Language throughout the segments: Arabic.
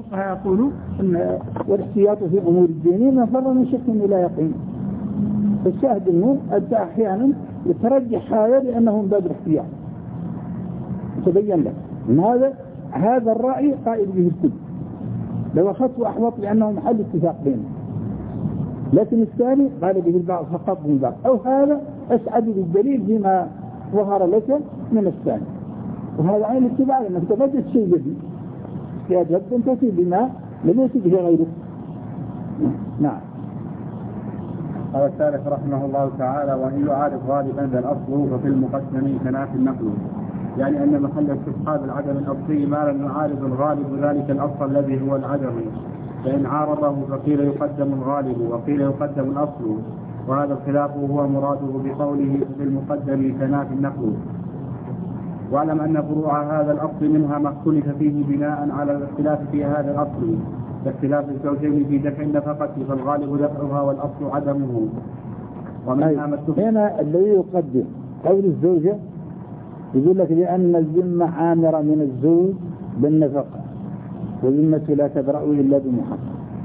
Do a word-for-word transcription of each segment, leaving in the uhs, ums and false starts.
الفقهاء يقولوا ان والاحتياط في امور الدين ما فر من شك الى يقين. فالشاهد انه انت احيانا يترجح هذا لانه من باب الاحتياط. تبين لك ان هذا هذا الراي قائل به الكل، لو اخذته احوط لانه محل اتفاق بينهم. لكن الثاني قال به البعض فقط من بعض، او هذا اسعد بالدليل فيما ظهر لك من الثاني. وهذا عين الاتباع لانك تبدت شيء جديد يجب ان تأتي بما لم يأتي به غيره. نعم. قال الثالث رحمه الله تعالى: وإن يعارض غالبا ذا الأصل ففي المقسم كناف النقل، يعني أن محل استصحاب العدم الأصلي ما لم يعارض الغالب ذلك الأصل الذي هو العدم، فإن عارضه فقيل يقدم الغالب وقيل يقدم الأصل، وهذا الخلاف هو مراده بقوله في المقدم كناف النقل. واعلم أن فروع هذا الأصل منها ما اختلف فيه بناء على الاختلاف في هذا الأصل، كاختلاف الزوجين في دفع النفقة فالغالب دفعها والأصل عدمه. ومنها ما هنا الذي يقدم قول الزوجة يقول لك لأن الذمة عامرة من الزوج بالنفقة، والذمة لا تبرأ إلا بمحقق.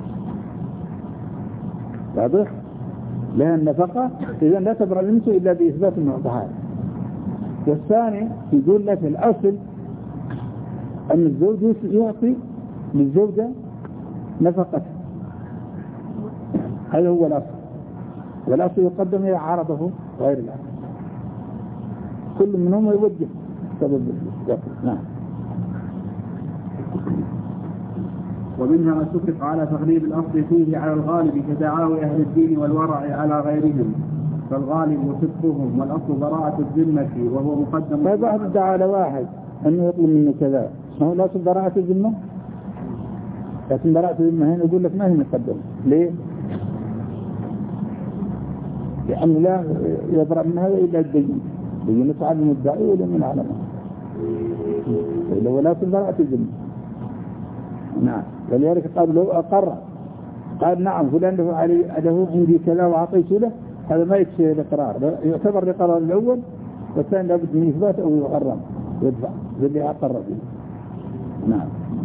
واضح؟ لها النفقة إذا لا تبرأ الذمة إلا بإثبات المعطيات. والثاني يقول لك الأصل أن الزوج يعطي للزوجة نفقته، هذا هو الأصل، والأصل يقدم إلى عرضه غير الأصل، كل منهم يوجه سبب الأصل. نعم. ومنها ما اتفق على تغليب الأصل فيه على الغالب كدعاوى أهل الدين والورع على غيرهم، فالغالب صدقهم والأصل براءة الذمة وهو مقدم. طيب واحد ادعى على واحد أنه يطلب منه كذا، ما هو الأصل براءة الذمة؟ لكن براءة الذمة هنا يقول لك ما هي مقدمة. ليه؟ لأنه لا يبرأ من هذا إلا الدين، دين على المدعي ولا من علمه، إلا ولا براءة الذمة. نعم. ولذلك قال له أقر، قال نعم فلان له علي له عندي كذا وأعطيته له، هذا ما يكفي الإقرار، يعتبر الإقرار الأول، والثاني لابد من إثبات أو يغرم يدفع باللي أقر به. نعم.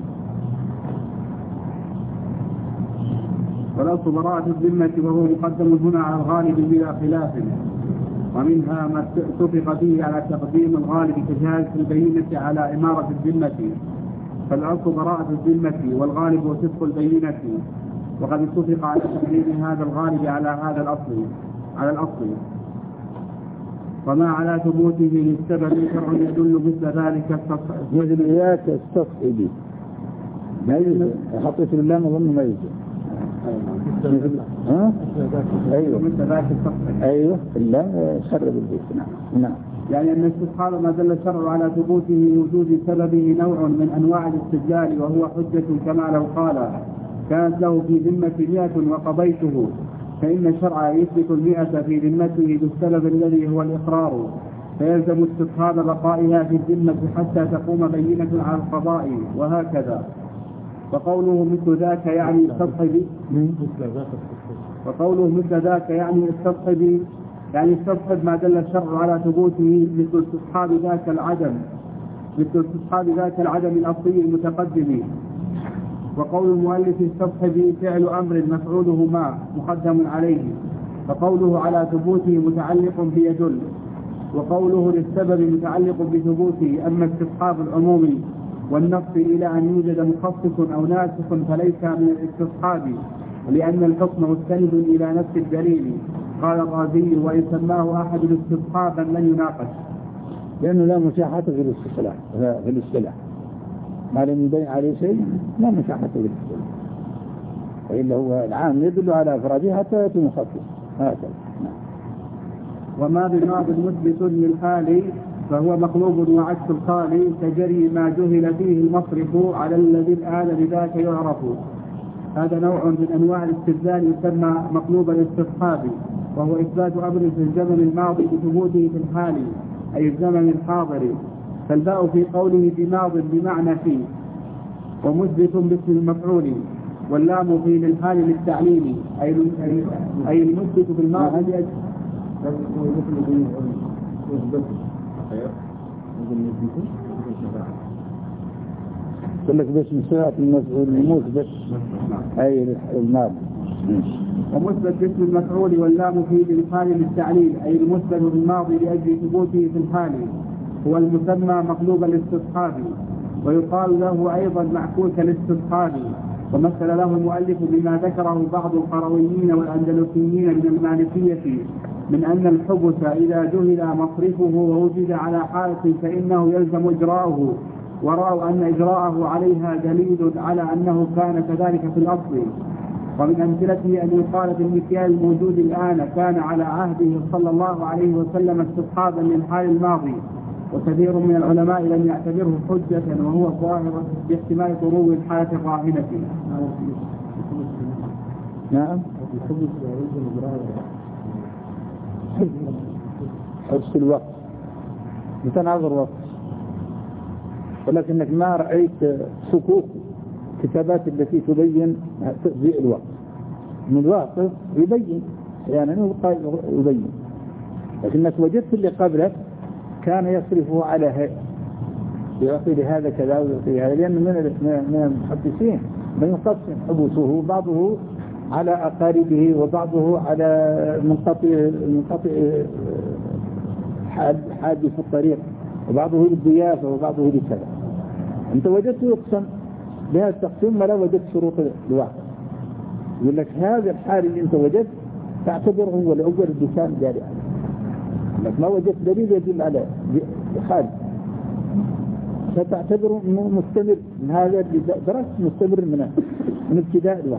والأصل براءة الذمة وهو مقدم هنا على الغالب بلا خلاف. ومنها ما اتفق فيه على تقديم الغالب كشهادة البينة على إمارة الذمة، فالأصل براءة الذمة والغالب وصدق البينة، وقد اتفق على تقديم هذا الغالب على هذا الأصل على الأصل وما على ثبوته للسبب شرع يدل مثل ذلك التصحيح. مثل إياك التصحيح ما يجوز، حطيت بالله أظن ما يجوز. ها؟ أيوة مثل ذلك التصحيح. أيوة إلا خرب البيت. نعم. نعم. يعني أن استصحاب ما دل الشرع على ثبوته لوجود سببه نوع من أنواع الاستدلال، وهو حجة كما لو قال كانت له في ذمة مئة وقضيته، فإن الشرع يثبت المئة في ذمته بالسبب الذي هو الإقرار، فيلزم استصحاب بقائها في الذمة حتى تقوم بينة على القضاء، وهكذا. وقوله مثل ذاك يعني استصحب وقوله مثل ذاك يعني استصحب يعني استصحب ما دل الشرع على ثبوته، مثل استصحاب ذاك العدم مثل استصحاب ذاك العدم الأصلي المتقدم. وقول المؤلف استصحب فعل أمر مفعوله ما مقدم عليه، فقوله على ثبوته متعلق بيدل، وقوله للسبب متعلق بثبوته. أما استصحاب العموم والنص إلى أن يوجد مخصص أو ناسخ فليس من الاستصحاب، لأن الحكم مستند إلى نفس الدليل. قال الرازي: وإن سماه أحد الاستصحابا لن يناقش، لأنه لا مشاحة في الاصطلاح في الاصطلاح ما لم يبين عليه شيء لا مشاحة في الاصطلاح، وإلا هو العام يدل على أفراده حتى يأتي مخصص هكذا. وما بماض مثبت للحال فهو مقلوب وعكس الخالي، كجري ما جهل فيه المصرف على الذي الآن بذاك يعرف. هذا نوع من أنواع الاستدلال يسمى مقلوب الاستصحاب، وهو إثبات أمر في الزمن الماضي بثبوته في الحال أي الزمن الحاضر، فالباء في قوله بماض بمعنى فيه، ومثبت باسم المفعول، واللام في للحال للتعليم أي أي المثبت في الماضي. يقول لك باسم صيغة المفعول المثبت أي الماضي. ومثبت باسم المفعول واللام فيه بالحال للتعليل أي المثبت بالماضي لأجل ثبوته في الحال هو المسمى مقلوب الاستصحاب، ويقال له أيضا معكوس الاستصحاب. ومثل له المؤلف بما ذكره بعض القرويين والأندلسيين من المالكية من أن الحبس إذا جهل مصرفه ووجد على حالة فإنه يلزم إجراءه، ورأوا أن إجراءه عليها دليل على أنه كان كذلك في الأصل. ومن أمثلته أن يقال في المكيال الموجود الآن كان على عهده صلى الله عليه وسلم استصحابا للحال الماضي، وكثير من العلماء لم يعتبره حجة وهو ظاهر باحتمال طرو الحالة الراهنة. نعم. حبس الوقت بتناظر وقت، ولكنك ما رأيت صكوك كتابات التي تبين تضيء الوقت. من الواقف يبين يعني يبين، لكنك وجدت اللي قبلك كان يصرفه على هيئة يعطي لهذا كذا ويعطي هذا، لأن من المحدثين من يقسم حبوسه بعضه على أقاربه وبعضه على منقطع منقطع حادث في الطريق، وبعضه للضيافة وبعضه لكذا. أنت وجدت يقسم بهذا التقسيم ما لا وجدت شروط الواقع. يقول لك هذا الحال اللي أنت وجدت تعتبره هو الأول الدكان جاري عليه، لك ما وجدت دليل يدل على حال فتعتبره مستمر من هذا اللي درست مستمر من من ابتداء الوقت.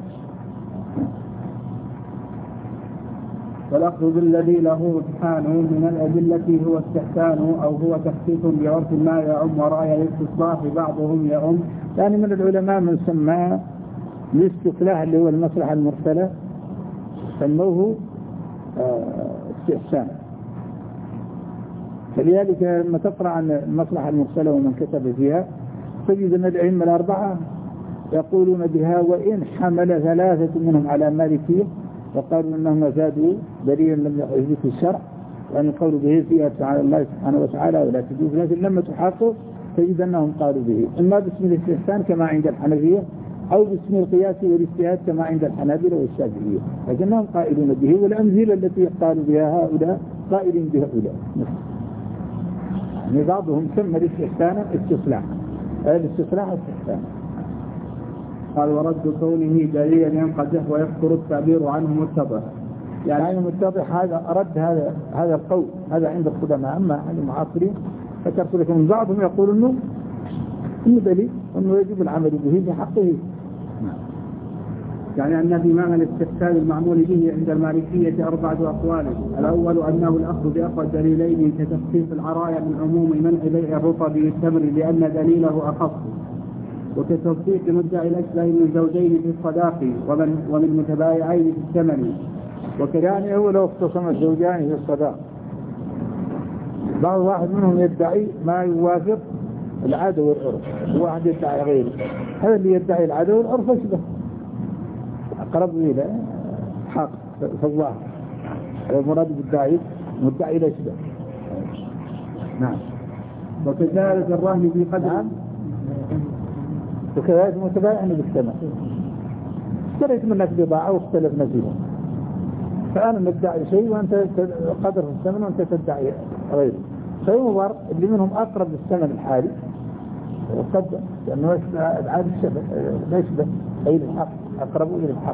والأخذ بالذي له رجحان من الأدلة هو استحسان أو هو تخصيص بعرف ما يعم ورأي الاستصلاح بعضهم يعم. يعني من العلماء من سماه الاستقلاح اللي هو المصلحة المرسلة سموه استحسان. فلذلك لما تقرأ عن المصلحة المرسلة ومن كتب فيها تجد أن الأئمة الأربعة يقولون بها، وإن حمل ثلاثة منهم على مالكية وقالوا أنهم زادوا دليلا لم يثبت الشرع، وأن القول به فيها تعالى الله سبحانه وتعالى ولا تجوز، لكن لما تحقق تجد أنهم قالوا به إما باسم الاستحسان كما عند الحنفية أو باسم القياس والاجتهاد كما عند الحنابلة والشافعية، لكنهم قائلون به. والأمثلة التي قالوا بها هؤلاء قائلين بهؤلاء. يعني بعضهم سمى الاستحسان استصلاح، الاستصلاح استحسان. قال ورد كونه دليلا ينقدح ويذكر التعبير عنه متضح. يعني, يعني متضح هذا أرد هذا هذا القول هذا عند القدماء. أما عند المعاصرين فكرت لكم بعضهم يقول إنه إنه دليل إنه يجب العمل به بحقه. يعني أن في معنى الاستحسان المعمول به عند المالكية أربعة أقوال. الأول أنه الأخذ بأقوى الدليلين كتخصيص العرايا من عموم منع بيع الرطب بالتمر لأن دليله أخص، وكتصديق مدعي الأشبه من زوجين في الصداق ومن, ومن متبايعين في الثمن. وكان هو لو اختصم الزوجان في الصداق بعض واحد منهم يدعي ما يوافق العادة والعرف، وواحد يدعي غيره. هذا اللي يدعي العادة والعرف أشبه أقرب إلى حق فالله المراد بالداعي مدعي الأشبه. نعم. وكذلك الرهن في قدر نعم. وكذلك متبايع بالثمن، اشتريت منك بضاعة واختلفنا فيها، فأنا ندعي شيء وأنت قدر في الثمن وأنت تدعي غيره، فينظر اللي منهم أقرب للثمن الحالي وقدر، لأنه العاد الشبه لا يشبه أي الحق، أقرب إلى الحق.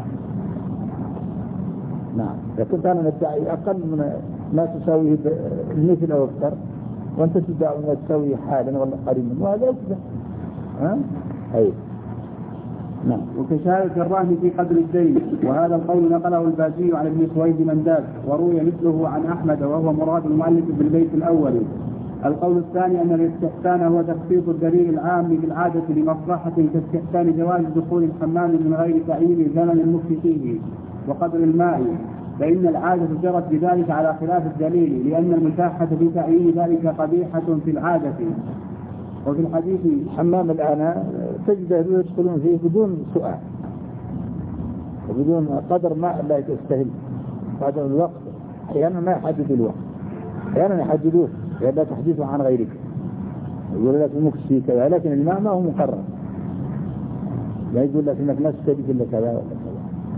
نعم. لكن أنا ندعي أقل من ما تساويه المثل أو أكثر، وأنت تدعي ما تساويه حالا ولا قريبا، وهذا أكثر. ها؟ أي. نعم. وكشارك الرهن في قدر الدين، وهذا القول نقله الباجي عن ابن سويد منداد، وروي مثله عن أحمد وهو مراد المؤلف بالبيت الأول. القول الثاني أن الاستحسان هو تخصيص الدليل العام بالعادة لمصلحة كاستحسان جواز دخول الحمام من غير تعيين زمن المكث فيه وقدر الماء، فإن العادة جرت بذلك على خلاف الدليل، لأن المتاحة في تعيين ذلك قبيحة في العادة. وفي الحديث حمام الآن تجده يدخلون فيه بدون سؤال وبدون قدر ماء لا يستهل بعد الوقت. أحيانا ما يحدد الوقت، أحيانا يحددوه لا تحديثه عن غيرك، يقول لك المكس فيه كذا، لكن الماء ما هو مقرر. لا يقول لك إنك لا تشترك إلا كذا ولا كذا.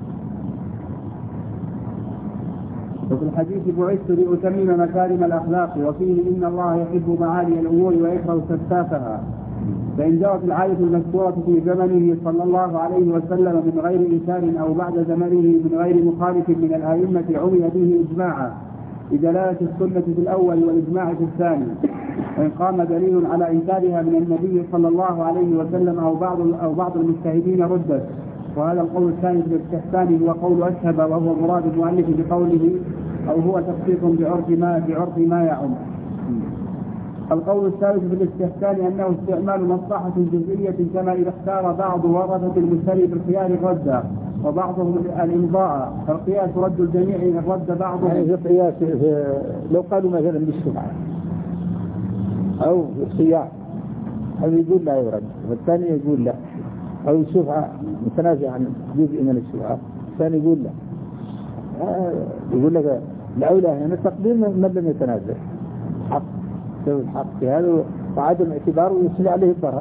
وفي الحديث بعثت لأتمم مكارم الأخلاق، وفيه إن الله يحب معالي الأمور ويكره سفسافها. فإن جرت العادة المذكورة في زمنه صلى الله عليه وسلم من غير إنكار أو بعد زمنه من غير مخالف من الأئمة عمل به إجماعا بدلالة السنة في الأول والإجماع في الثاني. وإن قام دليل على إنكارها من النبي صلى الله عليه وسلم أو بعض أو بعض المجتهدين ردت. وهذا القول الثاني في الاستحسان هو قول أشهب، وهو مراد المؤلف بقوله أو هو تخصيص بعرف ما بعرف ما يعم. القول الثالث في الاستحسان أنه استعمال مصلحة جزئية، كما إذا اختار بعض ورثة المشتري بالخيار الرد وبعضهم الإمضاء، فالقياس رد الجميع إن رد بعضهم. يعني في قياس لو قالوا مثلا بالشفعة أو الخيار، هذا يقول لا يرد، والثاني يقول لا، أو الشفعة متنازع عن جزء من الشفعة، الثاني يقول لا. يقول لك الأولى هنا تقديم من لم يتنازع حق سوي الحق في هذا وعدم اعتباره ويصل عليه الضرر.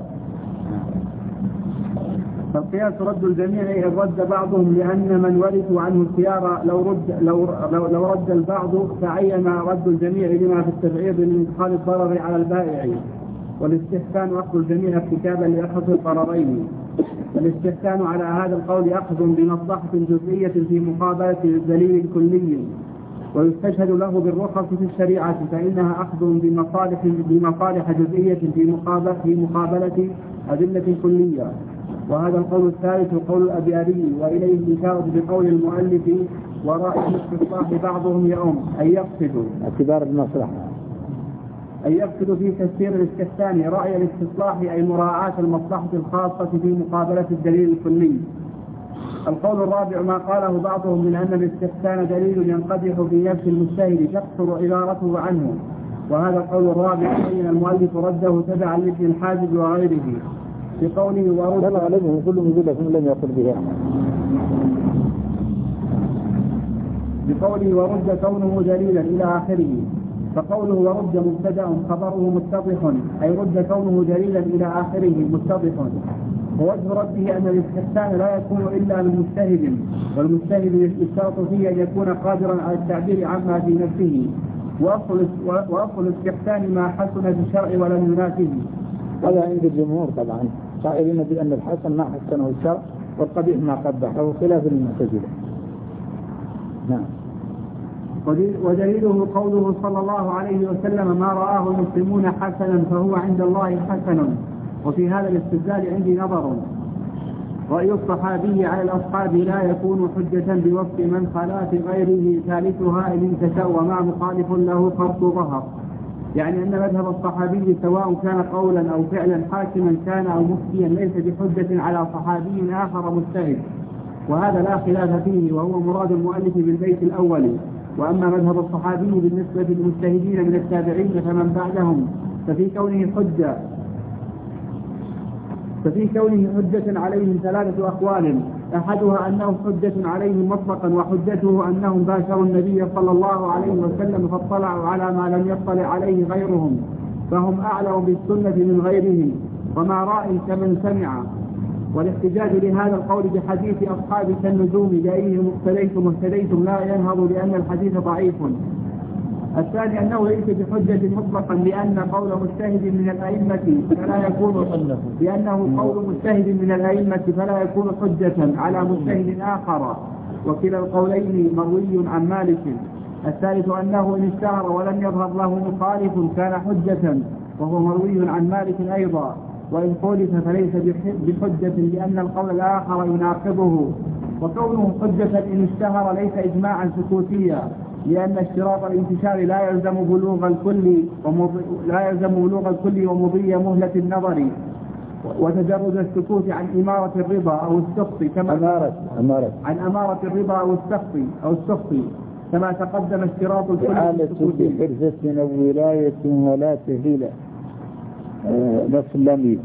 فالقياس رد الجميع إن رد بعضهم، لأن من ورثوا عنه الخيار لو رد لو لو, لو رد البعض تعين رد الجميع لما في التبعيض من إدخال الضرر على البائع. والاستحسان أخذ الجميع ارتكابا لأخذ الضررين. والاستحسان على هذا القول أخذ بمصلحة جزئية في مقابلة الدليل الكلي، ويستشهد له بالرخص في الشريعة، فإنها أخذ بمصالح بمصالح جزئية في مقابلة في مقابلة أدلة كلية. وهذا القول الثالث قول الأبياري، وإليه الإشارة بقول المؤلف ورأي الاستصلاح بعضهم يؤم أن يقصدوا اعتبار المصلحة أن يقصد في تفسير الاستحسان رأي الاستصلاح أي مراعاة المصلحة الخاصة في مقابلة الدليل الكلي. القول الرابع ما قاله بعضهم من أن الاستحسان دليل ينقدح في نفس المجتهد تقصر عبارته عنه، وهذا القول الرابع بين المؤلف رده تبعا لابن الحاجب وغيره في قوله ورد. لا عليهم كلهم يقول لكم لم يقل به بقوله ورد كونه دليلا إلى آخره. فقوله ورد مبتدأ خبره متضح، أي رد كونه دليلا إلى آخره متضح. ووجه رده أن الاستحسان لا يكون إلا من مجتهد، والمجتهد يشترط فيه أن يكون قادرا على التعبير عما في نفسه. وأصل الاستحسان ما حسن في الشرع ولم ينافه. هذا عند الجمهور طبعا قائلين بأن الحسن ما حسنه الشرع والقبيح ما قبحه، خلاف المعتزلة. نعم. ودليله قوله صلى الله عليه وسلم ما رآه المسلمون حسنا فهو عند الله حسن. وفي هذا الاستدلال عندي نظر. رأي الصحابي على الأصحاب لا يكون حجة بوصف من خلاف غيره ثالثها إن انتشأ وما مخالف له فرط ظهر، يعني أن مذهب الصحابي سواء كان قولا أو فعلا حاكما كان أو مفتيا ليس بحجة على صحابي آخر مجتهد، وهذا لا خلاف فيه، وهو مراد المؤلف بالبيت الأول. وأما مذهب الصحابي بالنسبة للمجتهدين من التابعين فمن بعدهم ففي كونه حجة ففي كونه حجة عليهم ثلاثة أقوال، أحدها أنه حجة عليهم مطلقا، وحجته أنهم باشروا النبي صلى الله عليه وسلم فاطلعوا على ما لم يطلع عليه غيرهم، فهم أعلم بالسنة من غيرهم، وما رأي كمن سمع. والاحتجاج لهذا القول بحديث أصحاب كالنجوم بأيهم اقتديتم اهتديتم لا ينهض لأن الحديث ضعيف. الثاني أنه ليس بحجة مطلقا، لأن قول مجتهد من الأئمة فلا يكون لأنه قول مجتهد من الأئمة فلا يكون حجة على مجتهد آخر، وكلا القولين مروي عن مالك. الثالث أنه إن اشتهر ولم يظهر له مخالف كان حجة، وهو مروي عن مالك أيضا، وإن خولف فليس بحجة لأن القول الآخر يناقضه. وكونه حجة إن اشتهر ليس إجماعا سكوتيا، لأن اشتراط الانتشار لا يلزم بلوغ الكل لا يلزم بلوغ الكل ومضي مهلة النظر، وتجرد السكوت عن إمارة الرضا أو السخط كما أمارة أمارة عن أمارة الرضا أو السخط أو السخط كما تقدم اشتراط الكل حالة بحرزة أو ولاية ولا تهيلة نفس اللميل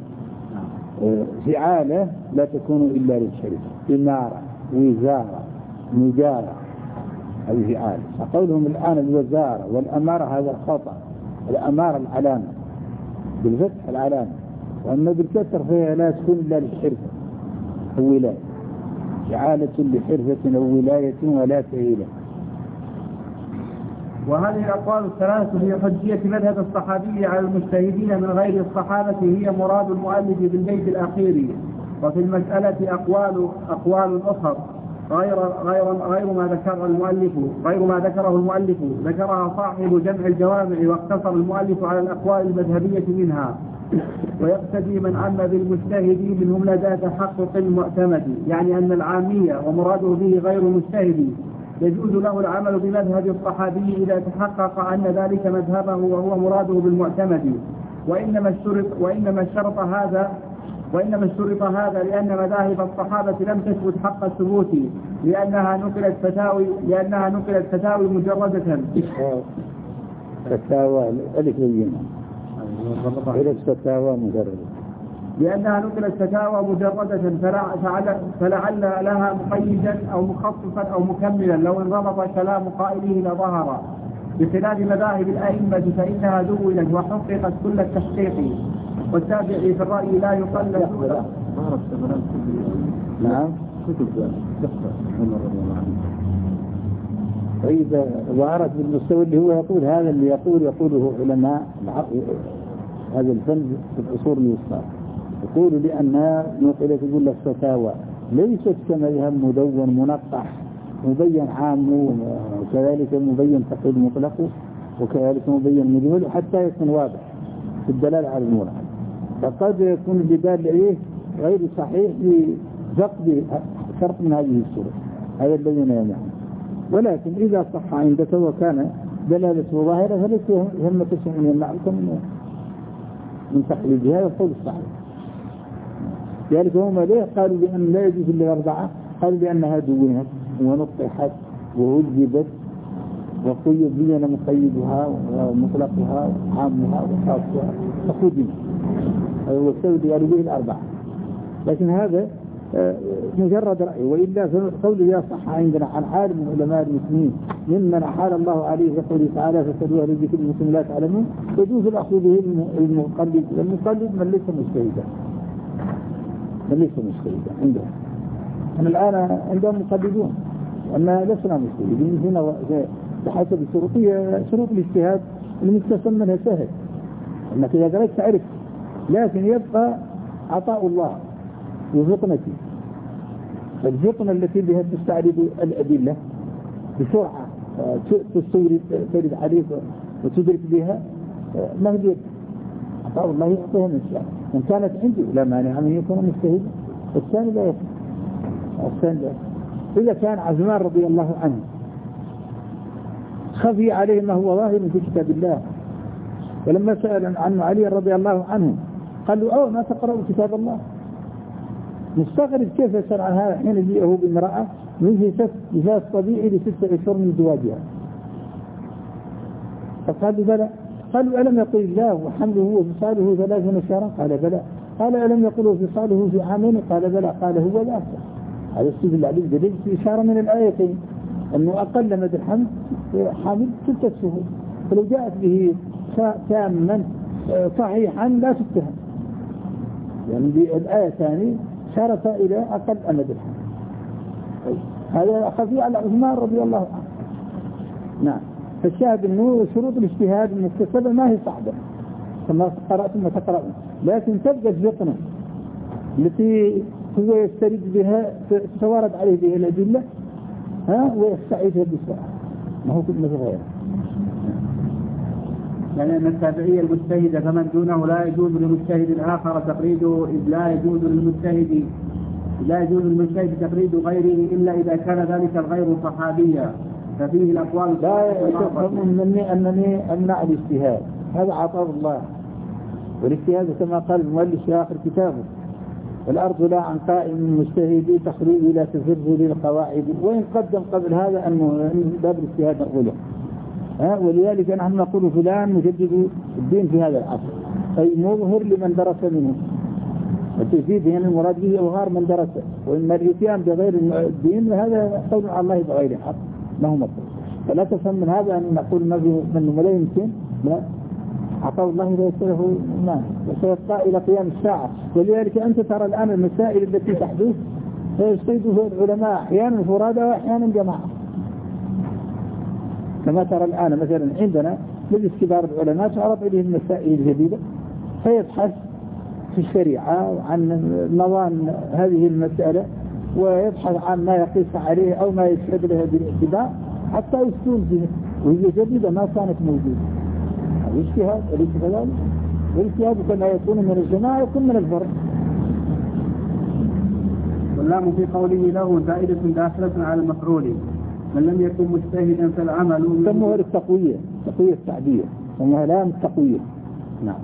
فعالة لا تكون إلا للشريف، إمارة وزارة مجارة هذه فعالة. فقولهم الآن الوزارة والأمارة هذا خطأ. الأمارة العلامة بالفتح العلامة، وأما بالكسر فهي لا تكون إلا للشركة، ولاية، إعالة لحرفة أو ولاية ولا تهيلة. وهذه الأقوال الثلاثة في حجية مذهب الصحابي على المجتهدين من غير الصحابة هي مراد المؤلف بالبيت الأخير. وفي المسألة أقوال أقوال أخرى غير غير غير ما ذكر المؤلف غير ما ذكره المؤلف ذكرها صاحب جمع الجوامع، واقتصر المؤلف على الأقوال المذهبية منها. ويقتدي من عم بالمجتهد منهم لدى تحقق المعتمد، يعني أن العامية ومراده به غير المجتهد يجوز له العمل بمذهب الصحابي إذا تحقق أن ذلك مذهبه وهو مراده بالمعتمد. وإنما الشرط وإنما الشرط هذا وإنما الشرط هذا لأن مذاهب الصحابة لم تثبت حق الثبوت، لأنها نقلت فتاوي لأنها نقلت فتاوي مجردة. فتاوى ألف لينا إلى فتاوى مجردة لأنها نقلت فتاوى مجردة فلعل لها مقيدا أو مخصصا أو مكملا لو انضبط كلام قائله لظهر، بخلاف مذاهب الأئمة فإنها دونت وحققت كل التحقيق. والتابعي في الرأي لا يقلد. نعم. فإذا ظهرت بالمستوى اللي هو يقول هذا اللي يقول يقوله علماء هذا الفن في العصور الوسطى، يقول لأنها نقلت يقول لك فتاوى ليست كمذهب مدون منقح مبين عام وكذلك مبين تقييد مطلق وكذلك مبين مجهول حتى يكون واضح في الدلالة على المراد. فقد يكون الجدال عليه غير صحيح لفقد شرط من هذه الصورة، هذا الذي يمنع. ولكن إذا صح عندك وكان دلالته ظاهرة فليس هم تسمع من المعرفة من تقليدها والقول الصحيح. ذلك هم ليه قالوا بأن لا يجوز إلا أربعة؟ قالوا بأنها دونت ونطحت ووجبت وقيد بينا مقيدها ومطلقها وعامها وخاصها فقدمت. هذا هو السبب قالوا به الأربعة. لكن هذا مجرد رأي، وإلا قوله يا صح عندنا عن عالم من علماء المسلمين ممن أحال الله عليه يقول تعالى فسألوا أهل الذكر المسلمين لا تعلمون، يجوز الأخذ به المقلد. المقلد من ليس مجتهدا من ليس مجتهدا عندهم. أنا الآن عندهم مقلدون أما لسنا مجتهدين هنا بحسب الشروطية شروط الاجتهاد المكتسب منها سهل أنك إذا قرأت تعرف، لكن يبقى عطاء الله وفطنتي. الفطنة التي بها تستعرض الأدلة بسرعة تستورد ترد عليك وتدرك بها مهدد عطاء الله يعطيها من شاء. إن كانت عنده لا مانع من يكون مجتهد. الثاني لا يفعل الثاني لا. إذا كان عثمان رضي الله عنه خفي عليه ما هو ظاهر في كتاب الله، ولما سأل عنه علي رضي الله عنه قال له أو ما تقرأ كتاب الله. مستغرب كيف يسأل عن هذا حين جيئه بامرأة منه جهاز طبيعي لستة أشهر من زواجها. فقال بلى. قالوا ألم يقل الله وحمله وفصاله ثلاثون شهرا؟ قال بلى. قال ألم يقل فصاله في عامين؟ قال بلى. قال هو ذاك. هذا استدل عليه دليل في إشارة من الآيتين أنه أقل مدى الحمل حامل ستة شهور، فلو جاءت به تاما صحيحا لا تتهم. يعني الآية الثانية شارت إلى أقل أمد الحمل. هذا خفي على عثمان رضي الله عنه. نعم. فالشاهد أنه شروط الاجتهاد المكتسبة ما هي صعبة كما قرأتم وتقرأون، لكن تبقى الفطنة التي هو يسترد بها تتوارد عليه به الأدلة ها ويستعيدها بسرعة، ما هو كل ما في غيره. يعني أن التابعية المجتهدة فمن دونه لا يجوز لمجتهد آخر تقليده، إذ لا يجوز للمجتهد لا يجوز للمجتهد تقليد غيره إلا إذا كان ذلك الغير صحابيا، ففيه الأقوال. لا تفهم مني أنني أمنع الاجتهاد، هذا عطاء الله. والاجتهاد كما قال المؤلف في آخر كتابه الأرض لا عن قائم المجتهد تخريج لا تفر للقواعد، وإن قدم قبل هذا أنه باب الاجتهاد نقوله. ها ولذلك نحن نقول فلان مجدد الدين في هذا العصر، أي مظهر لمن درس منه. التجديد هنا المراد به إظهار من درسه، وإما الإتيان بغير الدين هذا قول على الله بغير حق ما هو مطلوب. فلا تفهم من هذا أن نقول من لا يمكن، لا، عطاء الله لا يسره ما وسيبقى إلى قيام الساعة. ولذلك أنت ترى الآن المسائل التي تحدث فيجتهد العلماء أحيانا فرادى وأحيانا جماعة. كما ترى الآن مثلا عندنا مجلس كبار العلماء تعرض إليه المسائل الجديدة فيبحث في الشريعة عن نظام هذه المسألة ويبحث عن ما يقيس عليه أو ما يشهد له بالاعتبار حتى يستون به، وهي جديدة ما كانت موجودة. الاجتهاد أليس كذلك؟ والاجتهاد كما يكون من الجماعة يكون من الفرد. واللام في قوله له زائدة داخلة على المفعول، من لم يكن مجتهدا فالعمل سموها التقوية، تقوية التعبير، سموها لام التقوية. نعم.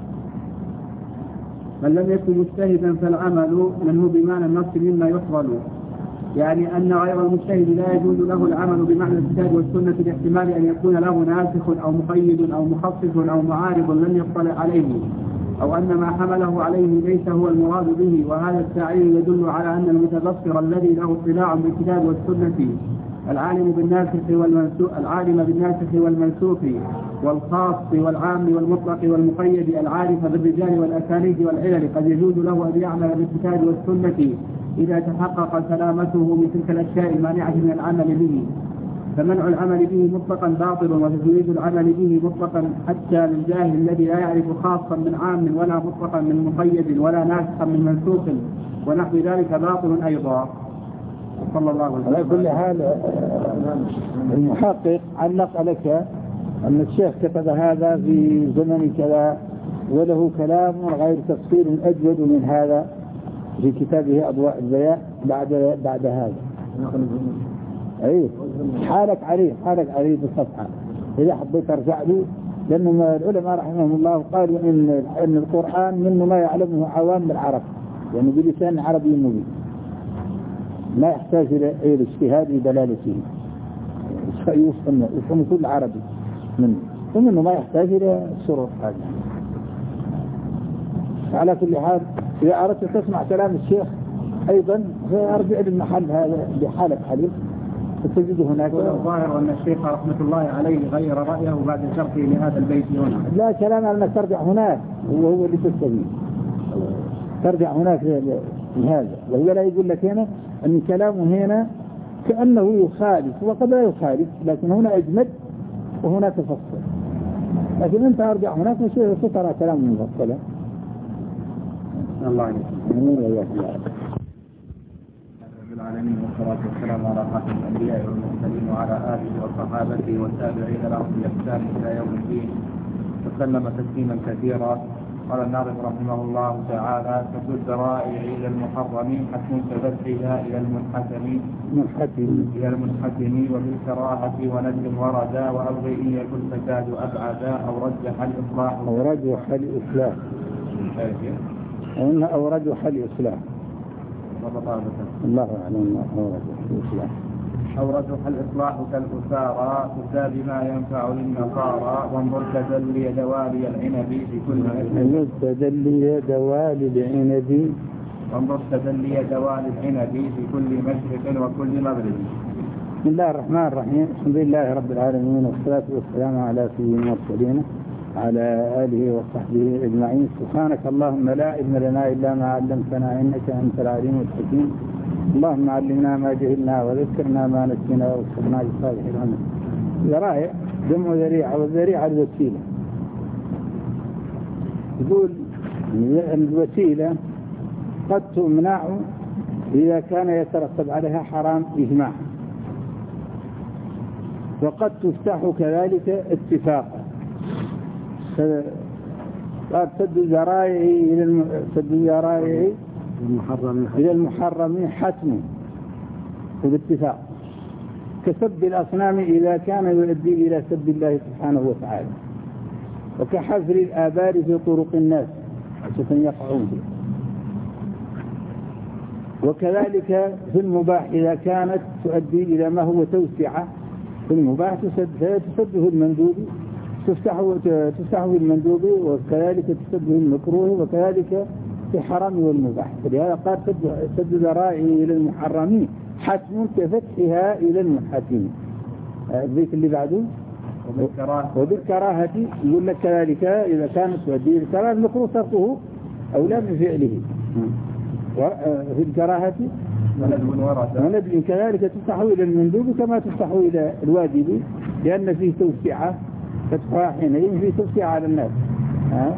من لم يكن مجتهدا فالعمل منه بمعنى النص مما يحصل، يعني أن غير المجتهد لا يجوز له العمل بمعنى الكتاب والسنة لاحتمال أن يكون له ناسخ أو مقيد أو مخصص أو معارض لم يطلع عليه، أو أن ما حمله عليه ليس هو المراد به. وهذا التعليل يدل على أن المتبصر الذي له اطلاع بالكتاب والسنة العالم بالناسخ والمنسوخ العالم بالناسخ والمنسوخ والخاص والعام والمطلق والمقيد العارف بالرجال والأسانيد والعلل قد يجوز له أن يعمل بالكتاب والسنة إذا تحقق سلامته من تلك الأشياء المانعة من العمل به. فمنع العمل به مطلقا باطل، وتجويز العمل به مطلقا حتى للجاهل الذي لا يعرف خاصا من عام ولا مطلقا من مقيد ولا ناسخا من منسوخ ونحو ذلك باطل أيضا. صلى الله عليه وسلم. على كل حال المحقق علق لك أن الشيخ كتب هذا في زمن كذا وله كلام غير تفسير أجود من هذا في كتابه أضواء البيان بعد بعد هذا. أيه حالك عليه حالك عليه بالصفحة إذا حبيت أرجع له، لأن العلماء رحمهم الله قالوا إن إن القرآن منه ما يعلمه عوام العرب، يعني بلسان عربي مبين لا يحتاج إلى الاجتهاد بدلالته، يفهم يفهم كل عربي منه، ومنه ما يحتاج إلى الشروط هذه. على كل حال إذا أردت تسمع كلام الشيخ أيضا فأرجع للمحل هذا بحالك حليل فتجد هناك. الظاهر أن الشيخ رحمة الله عليه غير رأيه بعد شرحه لهذا البيت هنا. لا كلام أنك ترجع هناك وهو اللي تستفيد، ترجع هناك لهذا، وهو لا يقول لك هنا أن كلامه هنا كأنه يخالف وقد لا يخالف، لكن هنا أجمد وهنا تفصل، لكن أنت أرجع هناك وترى كلام مفصلا. الله يسلمك. العالمين والصلاة والسلام على خاتم الأنبياء والمرسلين وعلى آله وصحابته والتابعين لهم بإحسان إلى يوم الدين وسلم تسليما كثيرا. قال الناظم رحمه الله تعالى: سد الذرائع إلى المحرم حتم تبثها إلى المنحتم منحتم إلى المنحتم وبالكراهة ونجم وردا وأبغي إن يكن فساد أبعدا أو رجح الإصلاح أو رجح الإصلاح أو أو رجح الإصلاح الله أعلم. أو رجح الإصلاح أو رجح الإصلاح كالأسارى تزداد بما ينفع للنصارى وانظر تدلي دوالي العنب في كل انظر تدلي دوالي العنب وانظر تدلي دوالي العنب في كل مشرق وكل مغرب. بسم الله الرحمن الرحيم. الحمد لله رب العالمين والصلاة والسلام على سيدنا المرسلين على آله وصحبه أجمعين. سبحانك اللهم لا علم لنا إلا ما علمتنا إنك أنت العليم الحكيم. اللهم علمنا ما جهلنا وذكرنا ما نسينا واغفرنا بصالح العمل. ذرائع جمع ذريعة، والذريعة الوسيلة. يقول الوسيلة قد تمنع إذا كان يترتب عليها حرام إجماع، وقد تفتح كذلك اتفاقا. قال سد الذرائع إلى الم... سد الذرائع المحرم إلى المحرم حتم بالاتفاق، كسب الأصنام إذا كان يؤدي إلى سب الله سبحانه وتعالى، وكحفر الآبار في طرق الناس عشان يقعون به. وكذلك في المباح إذا كانت تؤدي إلى ما هو توسعة في المباح تسد تسده المندوب تفتحه تفتحه المندوب، وكذلك تسده المكروه، وكذلك في حرام والمباح. فلهذا قال سد ذرائع إلى المحرمين حتم كفتحها إلى المحرمين. البيت اللي بعده وبالكراهة يقول لك كذلك إذا كانت تؤدي الكراهة المكروه تركه أولى من فعله. وفي الكراهة وندب كذلك تفتح إلى المندوب كما تفتح إلى الواجب، لأن فيه توسعة فتحها حينئذ فيه توسعة على الناس. ها؟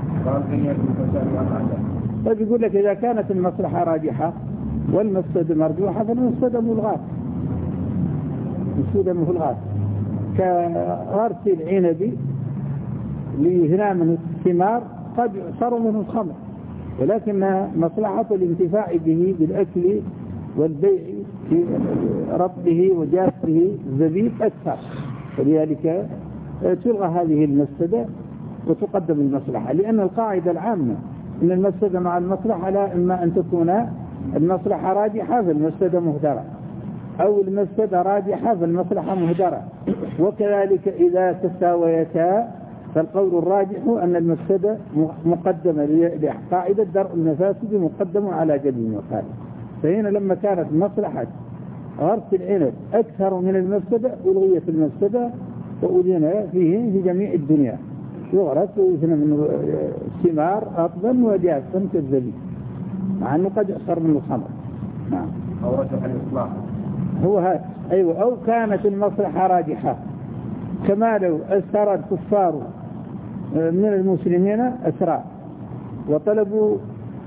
طيب يقول لك إذا كانت المصلحة راجحة والمفسدة مرجوحة فالمفسدة ملغاة، المفسدة ملغاة كغرس العنب ليهنا من الثمار قد يعصر منه الخمر، ولكن مصلحة الانتفاع به بالأكل والبيع في ربه وجافه الزبيب أكثر، ولذلك تلغى هذه المفسدة وتقدم المصلحة، لأن القاعدة العامة أن المفسدة مع المصلحة لا إما أن تكون المصلحة راجحة فالمفسدة مهدرة، أو المفسدة راجحة فالمصلحة مهدرة، وكذلك إذا تساويتا فالقول الراجح أن المفسدة مقدمة لقاعدة درء المفاسد مقدم على جلب المصالح. فهنا لما كانت مصلحة غرس العنب أكثر من المفسدة ألغيت المفسدة وأذن فيه في جميع الدنيا، يغرس ويثنى من الثمار أطبا وجافا كالزبيب مع أنه قد يحصر من الخمر. نعم. أو رجح الإصلاح هو هذا. أيوة. أو كانت المصلحة راجحة كما لو أسر الكفار من المسلمين أسرى وطلبوا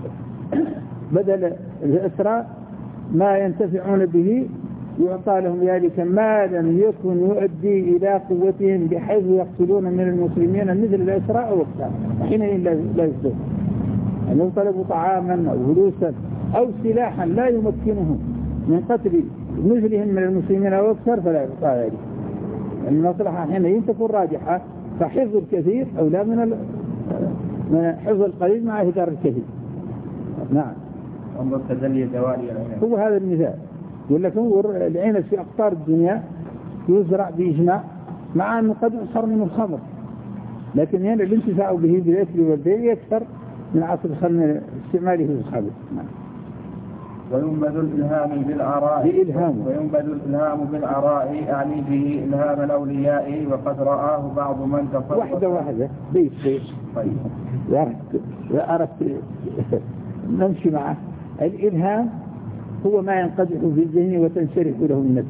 بدل الأسرى ما ينتفعون به يعطى لهم ذلك ما لم يكن يؤدي إلى قوتهم بحيث يقتلون من المسلمين مثل الأسرى أو أكثر، حينئذ لا يصدق. أنهم طلبوا طعاما أو فلوسا أو سلاحا لا يمكنهم من قتل مثلهم من المسلمين أو أكثر فلا يعطى ذلك. المصلحة حينئذ تكون راجحة، فحفظ الكثير أولى من من حفظ القليل مع إهدار الكثير. نعم. انظر تدلي دوالي العنب. هو هذا المثال. يقول لك انظر العنب في أقطار الدنيا يزرع بإجماع مع أنه قد يحصر من الخمر، لكن هنا الانتفاع به بالأكل والبيع أكثر من عصر الخمر استعماله في الخمر. نعم. وينبذ الإلهام بالآراء بإلهام وينبذ الإلهام بالآراء أعني به إلهام الأولياء، وقد رآه بعض من تصور. واحدة واحدة بيت بيت. طيب. أردت نمشي معه. الإلهام هو ما ينقدح في الذهن وتنشرح له النفس.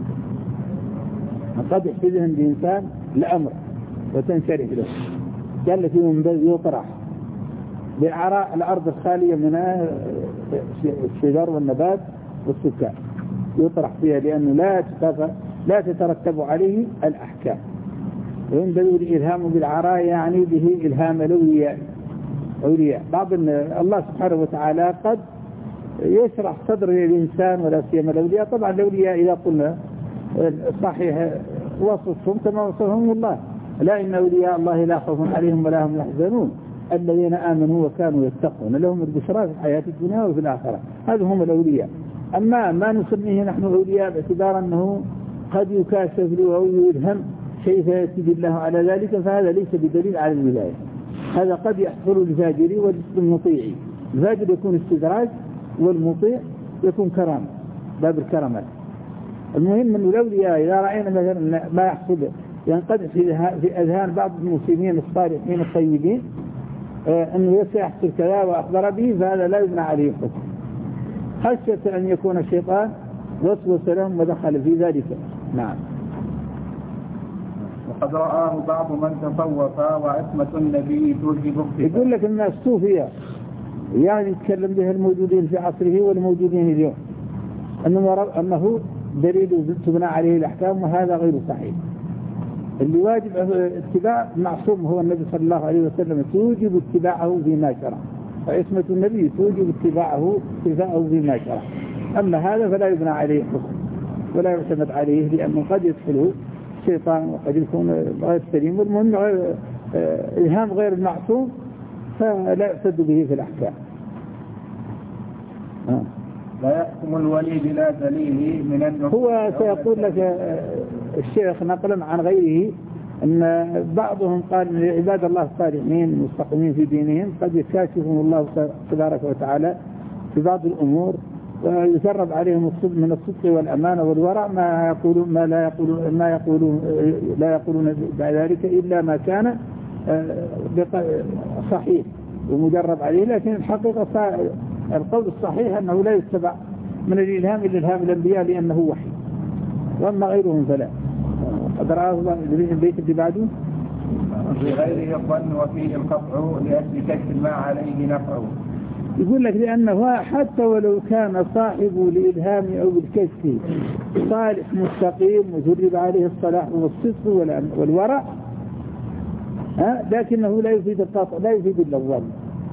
ينقدح في ذهن الإنسان الأمر وتنشرح له، قال فيه منبذ يطرح بالعراء الأرض الخالية من الشجر والنبات والسكان يطرح فيها لأنه لا لا تترتب عليه الأحكام. وينبذ الإلهام بالعراء يعني به إلهام الأولياء. أولياء بعض الله سبحانه وتعالى قد يشرح صدر الإنسان ولا سيما الأولياء. طبعا الأولياء إذا قلنا صحيح وصفهم كما وصفهم الله، لا إن أولياء الله لا خوف عليهم ولا هم يحزنون الذين آمنوا وكانوا يتقون لهم البشرى في الحياة الدنيا وفي الآخرة. هذا هم الأولياء. أما ما نسميه نحن أولياء باعتبار أنه قد يكاشف له أو يلهم شيء فيأتي الله على ذلك، فهذا ليس بدليل على الولاية. هذا قد يحصل للفاجر والمطيع. الفاجر يكون استدراج والمطيع يكون كرامة، باب الكرامات. المهم أن الأولياء إذا رأينا مثلا ما يحصل ينقدح في أذهان بعض المسلمين الصالحين الطيبين أنه سيحصل كذا وأخبر به، فهذا لا يبنى عليه حكم، خشية أن يكون الشيطان وسوس لهم ودخل في ذلك. نعم. وقد رآه بعض من تصوف وعصمة النبي توجب. يقول لك الناس صوفية يعني يتكلم به الموجودين في عصره والموجودين اليوم أنه, أنه دليل تبنى عليه الأحكام، وهذا غير صحيح. اللي واجب اتباع معصوم هو النبي صلى الله عليه وسلم، توجب اتباعه فيما شرع، وعصمة النبي توجب اتباعه اتباعه فيما شرع. أما هذا فلا يبنى عليه حكم ولا يعتمد عليه، لأنه قد يدخله الشيطان وقد يكون غير سليم. والمهم إلهام غير المعصوم فلا يعتد به في الأحكام. آه. لا يحكم الولي بلا دليل من النصوص. هو سيقول لك الشيخ نقلا عن غيره أن بعضهم قال من عباد الله الصالحين المستقيمين في دينهم قد يكاشفهم الله تبارك وتعالى في بعض الأمور ويسرب عليهم الصدق من الصدق والأمانة والورع ما يقولون ما لا يقولون ما يقولون لا يقولون ذلك إلا ما كان صحيح ومجرب عليه. لكن الحقيقة القول الصحيح أنه لا يتبع من الإلهام إلى إلهام الأنبياء لأنه وحي، وأما غيرهم فلا. قد رأى الله البيت اللي بعده في غيره الظن وفيه القطع لأجل كشف ما عليه نفعه. يقول لك لأنه حتى ولو كان صاحبه لإلهام أو الكشف صالح مستقيم وجرب عليه الصلاح والصدق والورع، ها لكنه لا يفيد القطع، لا يفيد إلا الظن،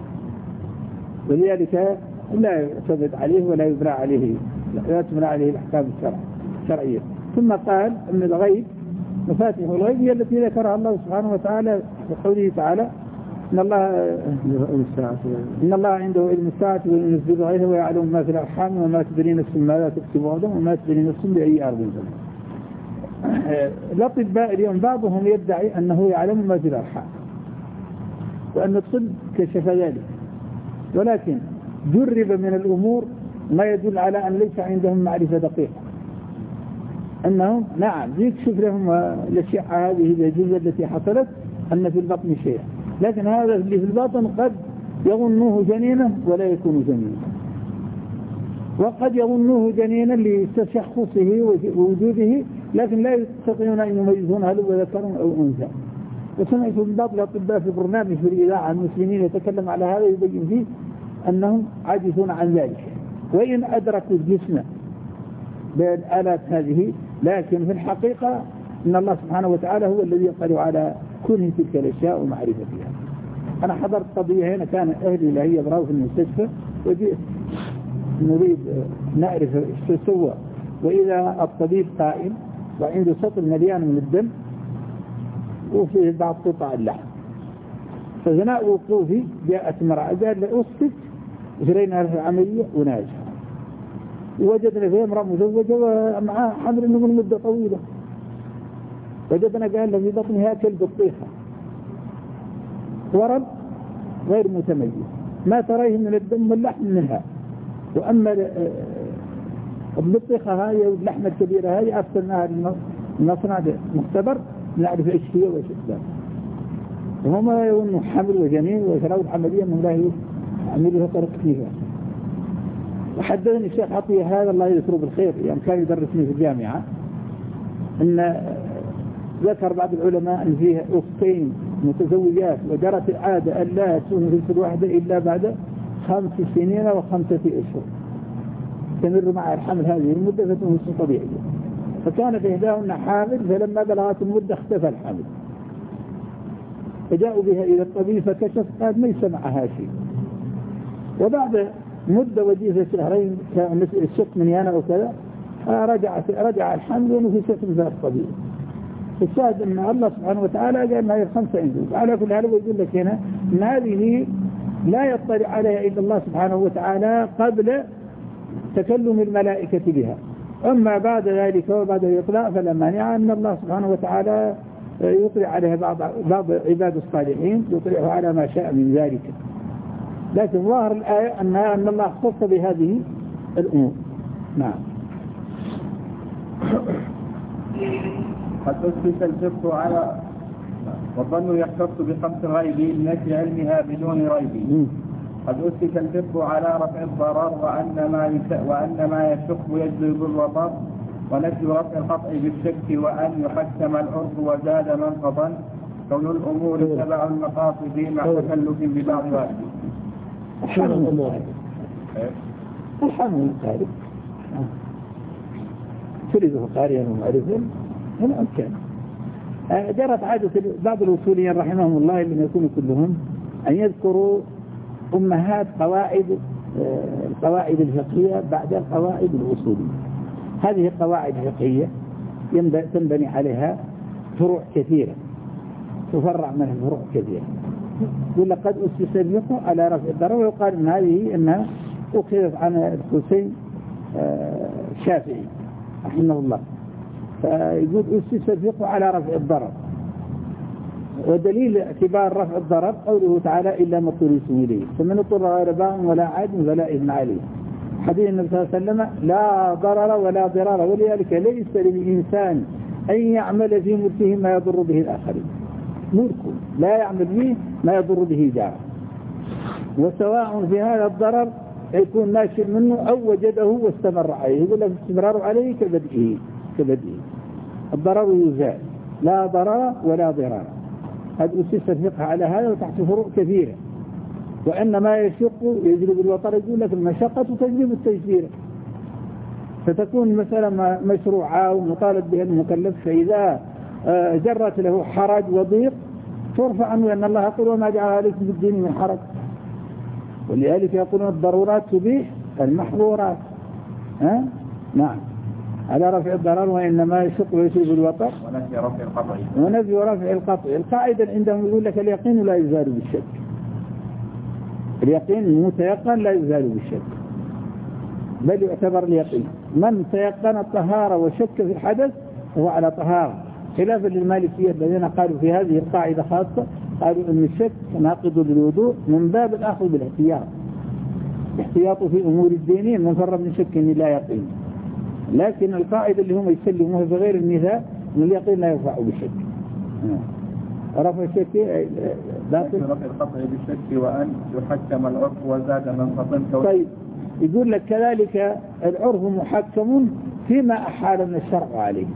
ولذلك لا يعتمد عليه ولا يبرع عليه، لا تبرع عليه الأحكام الشرعية. ثم قال أن الغيب مفاتيح الغيب هي التي ذكرها الله سبحانه وتعالى في قوله تعالى إن الله إن الله عنده علم الساعة وينزل غيره ويعلم ما في الأرحام وما تدري نفس ماذا تكسب غدا وما تدري نفس بأي أرض تموت. الأطباء اليوم بعضهم يدعي أنه يعلم ما في الأرحام وأن الطب كشف ذلك، ولكن جرب من الأمور ما يدل على أن ليس عندهم معرفة دقيقة، أنهم نعم يكشف لهم الأشعة هذه الأجهزة التي حصلت أن في البطن شيء، لكن هذا اللي في البطن قد يظنوه جنينا ولا يكون جنينا، وقد يظنوه جنينا لتشخصه ووجوده لكن لا يستطيعون أن يميزون هل هو ذكر أو أنثى. وسمعت من بعض الأطباء في برنامج في الإذاعة المسلمين يتكلم على هذا يبين فيه أنهم عاجزون عن ذلك، وإن أدركوا الجسم بالآلات هذه، لكن في الحقيقة إن الله سبحانه وتعالى هو الذي يطلع على كل تلك الأشياء ومعرفتها. أنا حضرت قضية هنا، كان أهلي اللي هي براو في المستشفى، وجئت نريد نعرف ايش سوى، وإذا الطبيب قائم وعنده سطل مليان من الدم وفيه بعض قطع اللحم، فثناء وقوفي جاءت مرأة قال لي أسكت، جرينا في العملية وناجح، ووجدنا فيها امرأة مزوجة ومعها حمل من مدة طويلة، وجدنا قال له في بطنها كلب الطيخة ورم غير متميز ما تريه من الدم واللحم منها، وأما البطيخة هاي واللحمة الكبيرة هاي أرسلناها للمصنع مختبر نعرف إيش هي وإيش الدم، وهم يقولون حمل وجنين وشراء العملية من الله عملها طرق فيها. وحدثني الشيخ عطية هذا الله يذكره بالخير، يعني كان يدرسني في الجامعة، أن ذكر بعض العلماء أن فيها أختين متزوجات وجرت العادة أن لا تنجب الواحدة إلا بعد خمس سنين وخمسة أشهر، تمر مع الحمل هذه المدة فتنهي طبيعية، فكانت إحداهن حامل، فلما بلغت المدة اختفى الحمل، فجاءوا بها إلى الطبيب فكشف قال ليس معها شيء، وبعد مدة وجيزة شهرين كان الشق من يانا وكذا رجعت رجع الحمل ونفست ذات الطبيب. الشاهد أن الله سبحانه وتعالى قال أنها الخمسة عنده. على كل حال يقول لك هنا أن هذه لا يطلع عليها إلا الله سبحانه وتعالى قبل تكلم الملائكة بها، أما بعد ذلك وبعد يطلع فلا مانع أن الله سبحانه وتعالى يطلع عليها بعض بعض عباد الصالحين، يطلعه على ما شاء من ذلك، لكن ظاهر الآية أنها أن الله اختص بهذه الأمور. نعم. قد أثبت الفقه على والظن يختص بخمس غيب لنفي علمها بدون ريب. قد أثبت الفقه على رفع الضرر وأن ما وأن ما يشق يجلب الوطر، ونفي رفع القطع بالشك، وأن يحكم العرف وزاد منقضا، كون الأمور تبع المقاصد مع تكلف ببعض واحد. الحمد لله الحمد لله تريده قارئا ومعرفا هنا أمكان. جرت عادة بعض الوصوليين رحمهم الله اللي يكونوا كلهم أن يذكروا أمهات قواعد القواعد الفقهية بعد القواعد الوصولية. هذه القواعد الفقهية تنبني عليها فروع كثيرة، تفرع منها فروع كثيرة. يقول لقد أسس الفقه على رفع الضرر، ويقال إن هذه إنها أخذت عن الحسين الشافعي رحمه الله، فيقول أسس الفقه على رفع الضرر، ودليل اعتبار رفع الضرر قوله تعالى إلا ما اضطررتم إليه فمن اضطر غير باغ ولا عاد فلا إثم عليه. حديث النبي صلى الله عليه وسلم لا ضرر ولا ضرار، ولذلك ليس للإنسان أن يعمل في ملكه ما يضر به الآخرين، ملكه لا يعمل به ما يضر به جاره، وسواء في هذا الضرر يكون ناشئ منه أو وجده واستمر عليه. يقول لك استمرار عليه كبدئه كبدئه. الضرر يزال، لا ضرر ولا ضرار. قد أسس الفقه على هذا وتحت فروع كثيرة. وأن ما يشق يجلب الوطر، يقول لك المشقة تجلب التيسير. فتكون مثلا مشروعة ومطالب بها المكلف، فإذا جرت له حرج وضيق ترفع عنه، لأن الله يقول وما جعل عليكم في الدين من حرج. ولذلك يقولون الضرورات تبيح المحظورات. ها؟ نعم، على رفع الضرر، وإنما يشق ويسيب الوطر ونفي رفع القطع ونفي رفع القطع. القاعدة عندهم يقول لك اليقين لا يزال بالشك. اليقين المتيقن لا يزال بالشك، بل يعتبر اليقين. من تيقن الطهارة وشك في الحدث هو على طهارة، خلافا للمالكية الذين قالوا في هذه القاعدة خاصة، قالوا أن الشك ناقض للوضوء من باب الأخذ بالاحتياط. الاحتياط في أمور الدينين من فر من شك لا يقين. لكن القاعدة اللي هم يسلموها في غير المثال من اليقين لا يرفع بالشك. رفع الشك باطل. رفع القطع بالشك وأن يحكم العرف وزاد من فضل. طيب، يقول لك كذلك العرف محكم فيما أحالنا الشرع عليه،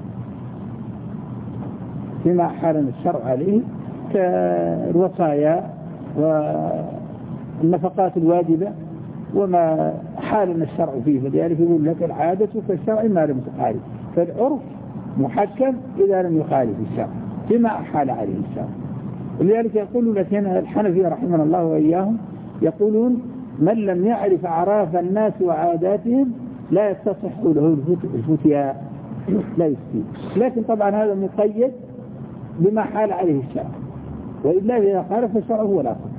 فيما أحالنا الشرع عليه كالوصايا والنفقات الواجبة وما حالنا الشرع فيه. فلذلك يقول لك العادة كالشرع ما لم تخالف. فالعرف محكم إذا لم يخالف الشرع فيما أحال عليه الشرع. ولذلك يقول لك هنا الحنفي رحمه الله وإياهم يقولون من لم يعرف أعراف الناس وعاداتهم لا يستصح له الفتيا، لا يفتي. لكن طبعا هذا مقيد بما حال عليه الشرع، وإلا إذا خالف الشرع هو الأصل.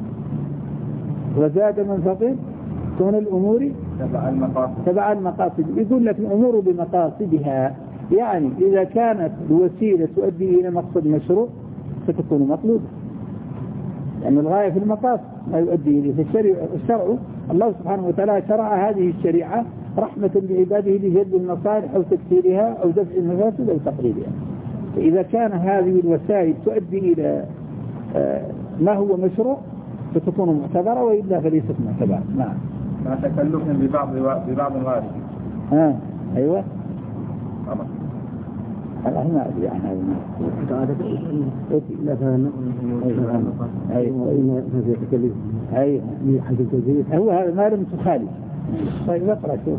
وزاد من فقير كون الأمور تبع المقاصد. تبع المقاصد. يقول لك الأمور بمقاصدها، يعني إذا كانت الوسيلة تؤدي إلى مقصد مشروع ستكون مطلوبة، لأن يعني الغاية في المقاصد ما يؤدي إليه. فالشرع الشرع الله سبحانه وتعالى شرع هذه الشريعة رحمة بعباده لجلب المصالح أو تكثيرها أو دفع المفاسد أو تقليلها. فإذا كان هذه الوسائل تؤدي إلى ما هو مشروع ستكون معتبرة، وإلا فليست معتبرة. نعم، مع تكلف ببعض ببعض الوارد. ها أيوة. طبعا. هذا ما أدري عن هذا. تعالى لا فهم. أيوة. أيوة. هذا تكلف. أيوة. من حيث التجريد. هو هذا ما لم تخالف. طيب اقرأ شوف.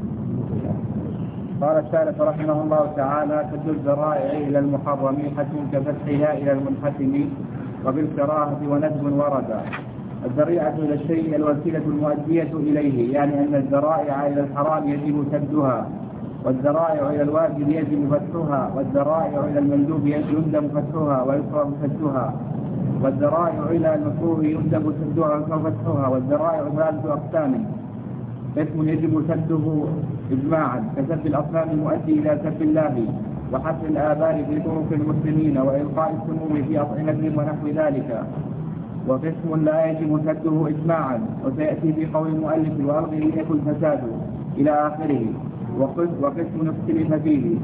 قال الشارح رحمه الله تعالى: كد الذرائع إلى المحرم حتم كفتحها إلى المنحتم وبالكراهة وندب وردا. الذريعة إلى الشيء الوسيلة المؤدية إليه، يعني أن الذرائع إلى الحرام يجب سدها، والذرائع إلى الواجب يجب فتحها، والذرائع إلى المندوب يندب فتحها ويكره سدها، والذرائع إلى المكروه يندب سدها ويكره فتحها. والذرائع ثلاثة أقسام: اسم يجب سده إجماعا كسب الأصنام المؤدي إلى سب الله، وحفر الآبار في طرق المسلمين، وإلقاء السموم في أطعمتهم ونحو ذلك. وقسم لا يجب سده إجماعا، وسيأتي في قول المؤلف: وألغه يكن فساده إلى آخره. وقسم اختلف فيه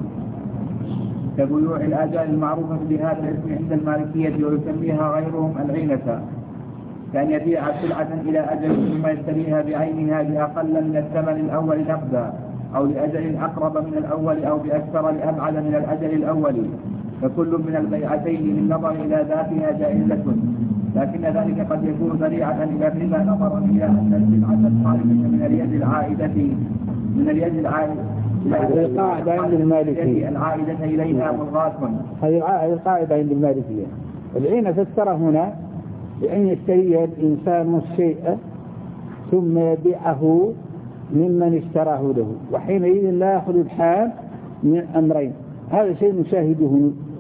كبيوع الآجال المعروفة بهذا الاسم عند المالكية، ويسميها غيرهم العينة، كأن يبيع سلعة إلى أجل ثم يشتريها بعينها بأقل من الثمن الأول نقدا، أو لأجل أقرب من الأول، أو بأكثر لأبعد من الأجل الأول. فكل من البيعتين بالنظر إلى ذاتها جائزة، لكن ذلك قد يكون ذريعة إلى فيما نظر إلى أن السلعة الخارجة من اليد العائدة من اليد العائدة هذه القاعدة عند المالكية العائدة إليها ملغاة. هذه القاعدة عند المالكية. العين فسر هنا بأن يشتري الإنسان الشيء ثم يبيعه ممن اشتراه له، وحينئذ لا يأخذ الحال من أمرين. هذا شيء نشاهده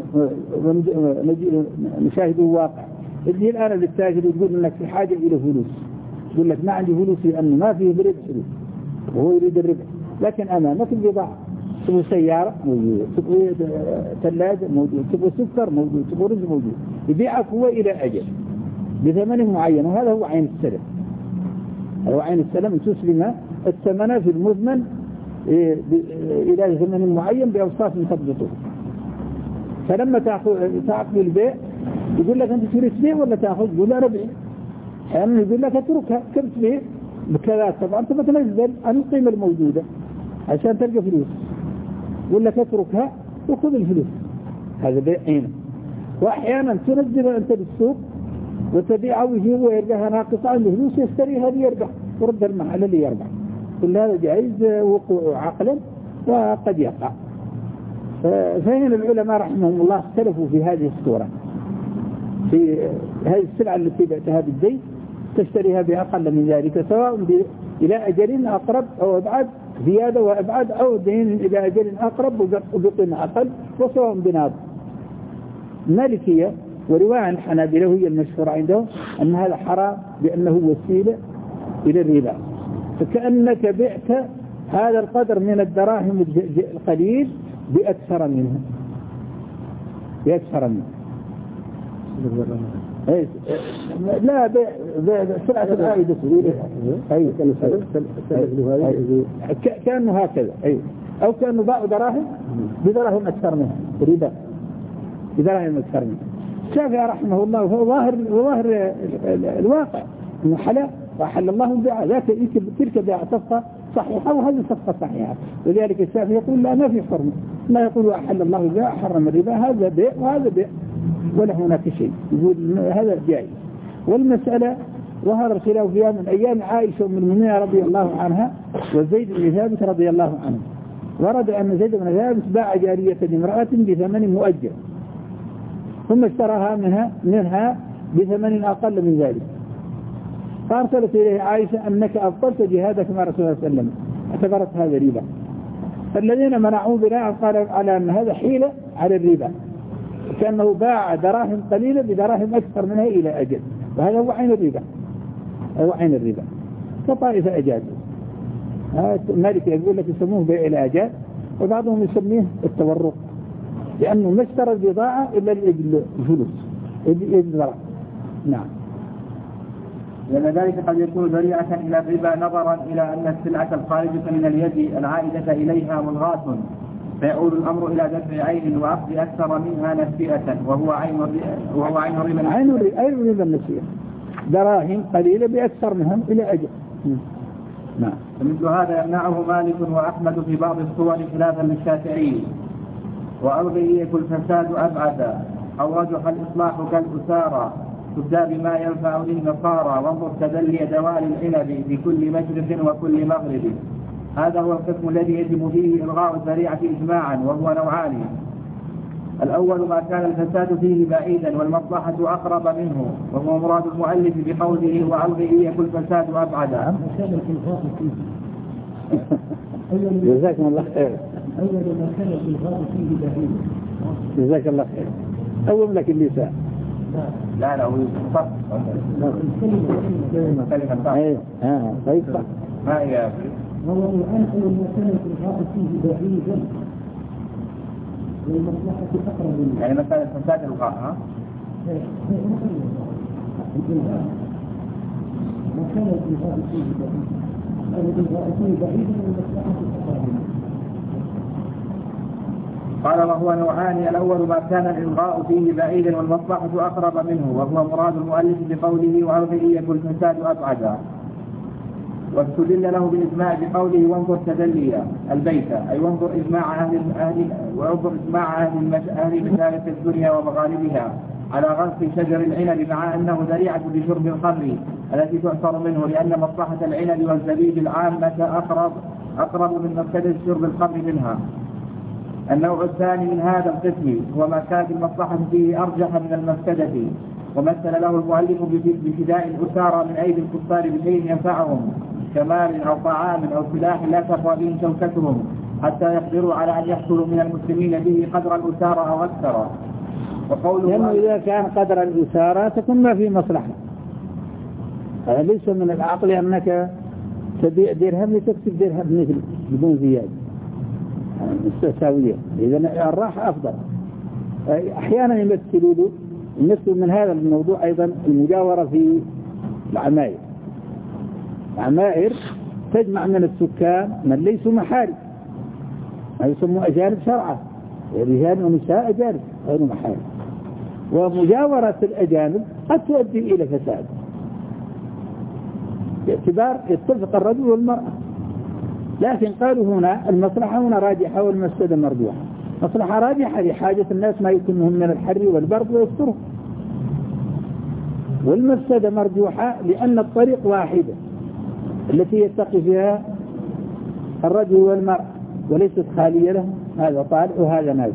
نشاهده واقع. اللي الآن للتاجر يقول لك في حاجة إلى فلوس، يقول لك ما عندي فلوس لأنه ما فيه بربح فلوس، وهو يريد الربح. لكن أمامك البضاعة، تبغى سيارة موجود، تبغى ثلاجة موجود، تبغى سكر موجود، تبغى رز موجود. يبيعك هو إلى أجل بثمن معين، وهذا هو عين السلم. هو عين السلم، تسلم الثمن في المثمن إلى ثمن معين بأوصاف تضبطه. فلما تعقد البيع يقول لك أنت تريد تبيع ولا تأخذ؟ يقول لا أنا بيع. أحيانا يقول لك اتركها كم تبيع؟ بكذا طبعا أنت بتنزل عن القيمة الموجودة عشان تلقى فلوس، ولا تتركها وخذ الفلوس. هذا بيع عينة. وأحيانا تنزل أنت بالسوق وتبيعه ويجيبه ويرجعها ناقصة عنده فلوس يشتريها ليربح ورد المحل اللي يربح. كل هذا جائز وقوع عقلا وقد يقع. فهنا العلماء رحمهم الله اختلفوا في هذه الصورة، في هذه السلعة التي بعتها بالزيت تشتريها بأقل من ذلك، سواء إلى أجل أقرب أو أبعد، زيادة وأبعد، أو دين إلى أجل أقرب وبقيمة أقل، وسواء بناظر. المالكية ورواية الحنابلة وهي المشهورة عندهم أن هذا حرام بأنه وسيلة إلى الربا، فكأنك بعت هذا القدر من الدراهم القليل بأكثر منه بأكثر منه لا بيع سلعة العائدة أيوة كأنه هكذا أيوة، أو كأنه باع دراهم بدراهم أكثر منها ربا بدراهم أكثر منها. الشافعي رحمه الله وهو ظاهر ظاهر الواقع إنه حلال وحل الله البيع، ذاك تلك بيع صفقة صحيحة وهذه صفقة صحيحة، ولذلك الشافعي يقول لا ما في حرمة، لا يقول أحل الله البيع حرم الربا، هذا بيع وهذا بيع ولا هناك شيء، يقول هذا جائز. والمسألة ظهر الخلاف فيها من أيام عائشة أم المؤمنين رضي الله عنها وزيد بن ثابت رضي الله عنه. ورد أن زيد بن ثابت باع جارية امرأة بثمن مؤجل ثم اشتراها منها منها بثمن أقل من ذلك، فارسلت إليه عائشة أنك أبطلت جهادك مع رسول الله صلى الله عليه وسلم، اعتبرت هذا ربا. فالذين منعوا بناء قالوا على أن هذا حيلة على الربا، كأنه باع دراهم قليلة بدراهم أكثر منها إلى أجل، وهذا هو عين الربا، هو عين الربا. فطائفة أجازوا. مالك يقول لك يسموه بيع الآجال، وبعضهم يسميه التورق، لأنه ما اشترى البضاعة إلا لأجل الفلوس يجل. نعم. لأن ذلك قد يكون ذريعة إلى الربا نظرا إلى أن السلعة الخارجة من اليد العائدة إليها ملغاة، فيعود الأمر إلى دفع عين وأخذ أكثر منها نسيئة، وهو عين وهو عين الربا عين الربا النسيئة، دراهم قليلة بأكثر منهم إلى أجل. نعم. فمثل هذا يمنعه مالك وأحمد في بعض الصور خلافا للشافعي. وأرضية الفساد أبعد، أو رجح الإصلاح كالأسارى، تبدأ بما ينفع للنصارى، وانظر تدلي دوال العنب في كل مشرق وكل مغرب. هذا هو القسم الذي يجب فيه إلغاء الذريعة إجماعا، وهو نوعان: الأول ما كان الفساد فيه بعيدا والمصلحة أقرب منه، وهو مراد المؤلف بقوله وأرضية الفساد أبعد. جزاكم الله خير. أول ما كان الإلغاء فيه بعيد. جزاك الله خير. أول لك اللسان. لا لا هو صح. كلمة كلمة. أيوة. آه طيب صح. ما هي؟ هو الآن أول ما كان الإلغاء فيه بعيدا والمصلحة أقرب منه. يعني مثلا الفساد الإلغاء ها؟ ما كان الإلغاء فيه بعيدا. الإلغاء فيه بعيدا والمصلحة أقرب منه. قال وهو نوعان: الأول ما كان الإلغاء فيه بعيدا والمصلحة أقرب منه، وهو مراد المؤلف بقوله وأرضية الفساد أبعد. واستدل له بالإجماع بقوله وانظر تدلي البيت، أي وانظر إجماع أهل أهل وانظر إجماع أهل أهل مشارق الدنيا ومغاربها على غرس شجر العنب، مع أنه ذريعة لشرب الخمر التي تعصر منه، لأن مصلحة العنب والزبيب العامة أقرب أقرب من مفسدة شرب الخمر منها. النوع الثاني من هذا القسم هو ما كانت المصلحة فيه أرجح من المفسدة، ومثل له المؤلف بفداء الأسارى من أيدي الكفار بشيء ينفعهم كمال أو طعام أو سلاح لا تقوى به شوكتهم، حتى يقدروا على أن يحصلوا من المسلمين به قدر الأسارى أو أكثر. وقوله لأنه إذا كان قدر الأسارى تكون ما في مصلحة. هذا ليس من العقل أنك تبيع درهم لتكسب درهم مثل بدون زيادة مستساوية، إذا الراحة أفضل. أحيانا يمثلوا له يمثل من هذا الموضوع أيضا المجاورة في العماير. العمائر تجمع من السكان من ليسوا محارم، يسموا أجانب شرعا، رجال ونساء أجانب غير محارم، ومجاورة الأجانب قد تؤدي إلى فساد. باعتبار يتفق الرجل والمرأة. لكن قالوا هنا المصلحة هنا راجحة والمفسدة مرجوحة. مصلحة راجحة لحاجة الناس ما يكونهم من الحر والبرد ويسترهم، والمفسدة مرجوحة لأن الطريق واحدة التي يتقي فيها الرجل والمرأة وليست خالية له، هذا طالع وهذا نازل.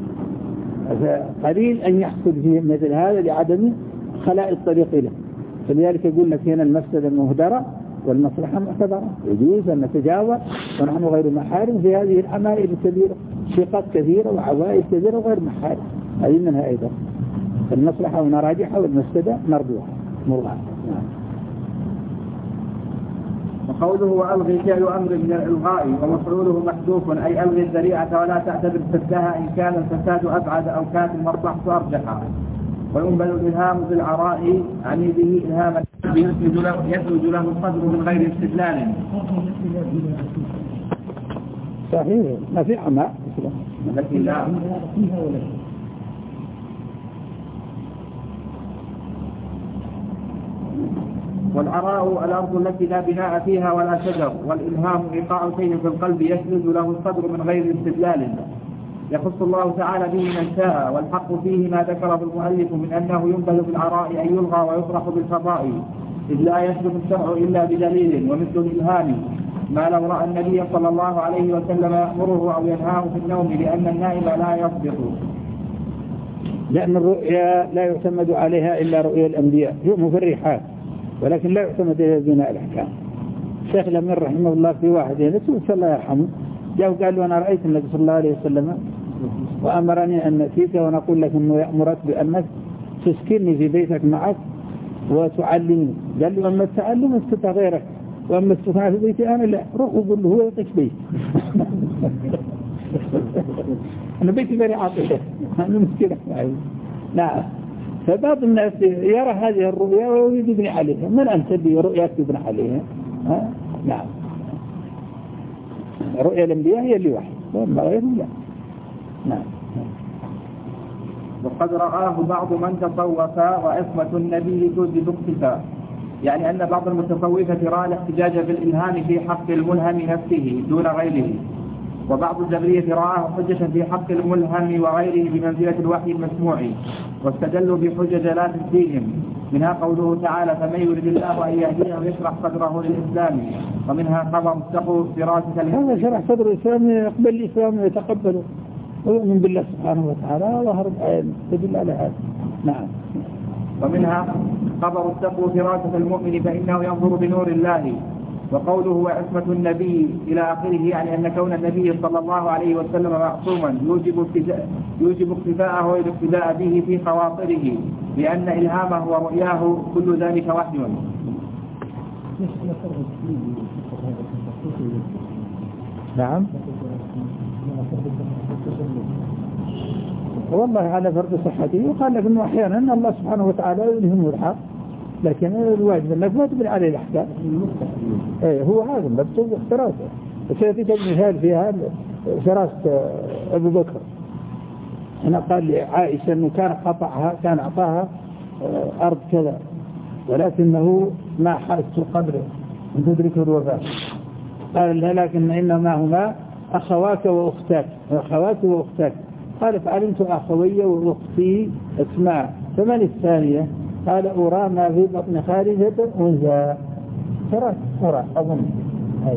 قليل أن يحصل فيه مثل هذا لعدم خلاء الطريق له. فلذلك يقول لك هنا المفسدة مهدرة والمصلحة معتبرة، يجوز أن نتجاوز ونحن غير محارم في هذه العمائل الكبيرة، شقات كثيرة وعوائل كثيرة وغير محارم، هذه منها أيضا. المصلحة هنا راجحة والمفسدة مرجوحة مرغعة. وقوله وألغي فعل أمر من الإلغاء ومفعوله محذوف، أي ألغي الذريعة ولا تعتبر سدها إن كان الفساد أبعد أو كانت المصلحة أرجح. وينبل الإلهام بالعراء عن به إلهاما يثلج له الصدر من غير استدلال. صحيح، ما في عماء لكن لا والعراء الأرض التي لا بناء فيها ولا شجر، والإلهام إيقاع شيء في القلب يثلج له الصدر من غير استدلال، يخص الله تعالى به من شاء. والحق فيه ما ذكره المؤلف من أنه ينبذ بالعراء أن يلغى ويطرح بالفضاء، إذ لا يثبت الشرع إلا بدليل. ومثل الإلهام ما لو رأى النبي صلى الله عليه وسلم يأمره أو ينهاه في النوم، لأن النائم لا يصدق، لأن الرؤيا لا يعتمد عليها إلا رؤيا الأنبياء، هي مفرحات ولكن لا يعتمد إلى بناء الأحكام. الشيخ الأمير رحمه الله في واحد ينسوه الله يرحمه جاء وقال له أنا رأيت النبي صلى الله عليه وسلم وأمرني أن نأتيك ونقول لك أنه يأمرك بأنك تسكنني في بيتك معك وتعلمني. قال له أما التعلم استطاع غيرك، وأما استطاع في بيتي أنا لا، روح وقل له هو يعطيك بيت. أنا بيتي بري عاطفة، أنا مشكلة. نعم. فبعض الناس يرى هذه الرؤيا ويريد يبني عليها. من أنت اللي رؤياك تبني عليها؟ ها؟ نعم. رؤيا الأنبياء هي اللي واحد، وما غيرهم لا. نعم. وقد رآه بعض من تصوف وعصمة النبي توجب اقتفاء، يعني أن بعض المتصوفة رأى الاحتجاج بالإلهام في حق الملهم نفسه دون غيره، وبعض الجبرية رآه حجة في حق الملهم وغيره بمنزلة الوحي المسموع، واستدلوا بحجج لا تنسيهم، منها قوله تعالى فمن يريد الله أن يهديه ويشرح صدره للإسلام، ومنها خبر استقوا فراسة هذا شرح صدر الإسلام يقبل الإسلام ويتقبله ويؤمن بالله سبحانه وتعالى، وهرب آيان تدل على هذا. نعم. ومنها خبر استقوا فراسة المؤمن فإنه ينظر بنور الله، وقوله وعصمة النبي إلى آخره، يعني أن كون النبي صلى الله عليه وسلم معصوما يوجب يوجب اقتفاءه والاقتداء به في خواطره، لأن إلهامه ورؤياه كل ذلك وحي. نعم. والله على فرض صحته، وقال لك أنه أحيانا الله سبحانه وتعالى يلهمه الحق، لكن الواجب أنك ما تبني عليه الأحكام. إيه هو هذا مبتوب اختراسه. سيأتي مثال فيها فراسة أبو بكر، هنا قال لعائشة أنه كان قطعها، كان أعطاها أرض كذا، ولكنه ما حاسس قدره أن تدركه الوفاة. قال لها لكن إنما هما أخواك وأختاك، أخوات وأختاك. قال فعلمت أخوي وأختي أسماء، فمن الثانية؟ قال أرى ما في بطن خارجة أنثى. ترى ترى أظن أي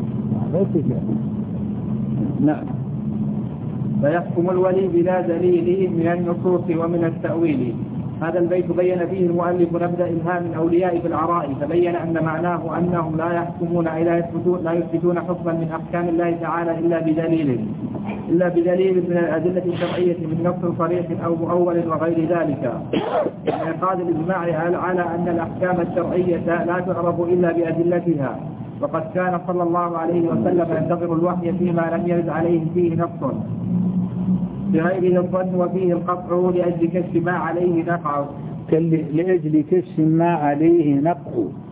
نعم. فيحكم الولي بلا دليل من النصوص ومن التأويل. هذا البيت بين فيه المؤلف نبدأ إلهام الأولياء في العراء، فبين أن معناه أنهم لا يحكمون لا يثبتون لا يثبتون حكما من أحكام الله تعالى إلا بدليل إلا بدليل من الأدلة الشرعية من نص صريح أو مؤول وغير ذلك. انعقاد الإجماع على أن الأحكام الشرعية لا تعرف إلا بأدلتها، وقد كان صلى الله عليه وسلم ينتظر الوحي فيما لم يرد عليه فيه نص، بغيره الظن وفيه القطع لأجل كشف ما عليه نقع لأجل كشف ما عليه نقع.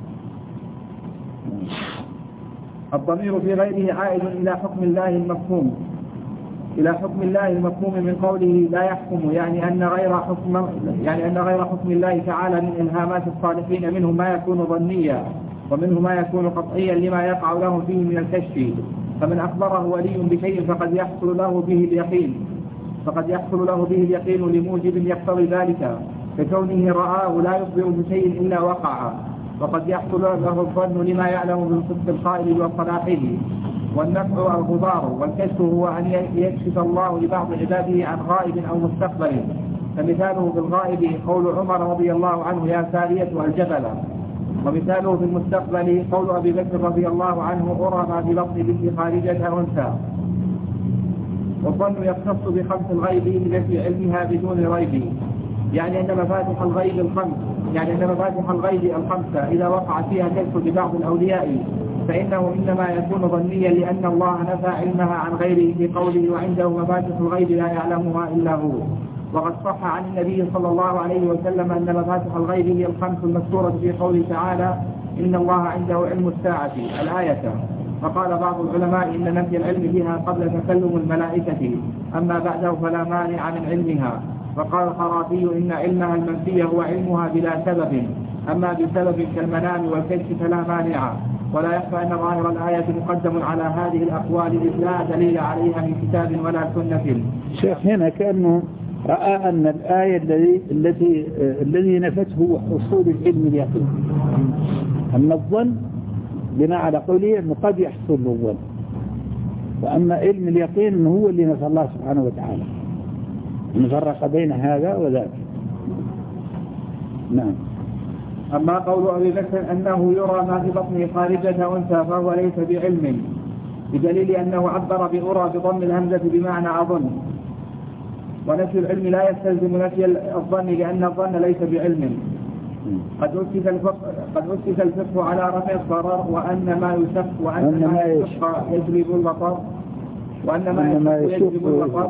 الضمير في غيره عائد إلى حكم الله المفهوم إلى حكم الله المفهوم من قوله لا يحكم، يعني أن غير حكم يعني أن غير حكم الله تعالى من إلهامات الصالحين منهم ما يكون ظنيا، ومنه ما يكون قطعيا لما يقع له فيه من الكشف، فمن أخبره ولي بشيء فقد يحصل له به اليقين فقد يحصل له به اليقين لموجب يقتضي ذلك، ككونه رآه لا يخبر بشيء إلا وقع، وقد يحصل له الظن لما يعلم من صدق القائل وصلاحه. والنفع الغبار، والكشف هو أن يكشف الله لبعض عباده عن غائب أو مستقبل، فمثاله بالغائب قول عمر رضي الله عنه يا سارية الجبل، ومثاله في المستقبل قول أبي بكر رضي الله عنه أرى ما في بطن بنت خارجة أنثى. والظن يختص بخمس الغيب التي علمها بدون ريب، يعني أن مفاتح الغيب الخمس يعني أن مفاتح الغيب الخمسة إذا وقع فيها كشف لبعض الأولياء فإنه إنما يكون ظنيا، لأن الله نفى علمها عن غيره في قوله وعنده مفاتح الغيب لا يعلمها إلا هو. وقد صح عن النبي صلى الله عليه وسلم أن مفاتح الغيب هي الخمس المذكورة في قوله تعالى إن الله عنده علم الساعة الآية. فقال بعض العلماء إن نفي العلم بها قبل تكلم الملائكة، أما بعده فلا مانع من علمها. فقال الخرافي إن علمها المنفي هو علمها بلا سبب، أما بسبب كالمنام والكشف فلا مانع. ولا يخفى أن ظاهر الآية مقدم على هذه الأقوال إذ لا دليل عليها من كتاب ولا سنة. شيخ هنا كأنه رأى أن الآية الذي التي الذي نفته حصول العلم اليقين، أما الظن بناء على قوله أنه قد يحصل له الظن، وأما علم اليقين هو اللي نفى الله سبحانه وتعالى، نفرق بين هذا وذاك. نعم. أما قول أبي بكر أنه يرى ما في بطنه خارجة أنثى فهو ليس بعلم، بدليل أنه عبر بأرى بضم الهمزة بمعنى أظن، ونفي العلم لا يستلزم نفي الظن لأن الظن ليس بعلم. قد أسس الفقه قد أسس الفقه على رفع الضرر وأن ما يشق وأن ما يشق يجلب البطر وأن ما يجلب البطر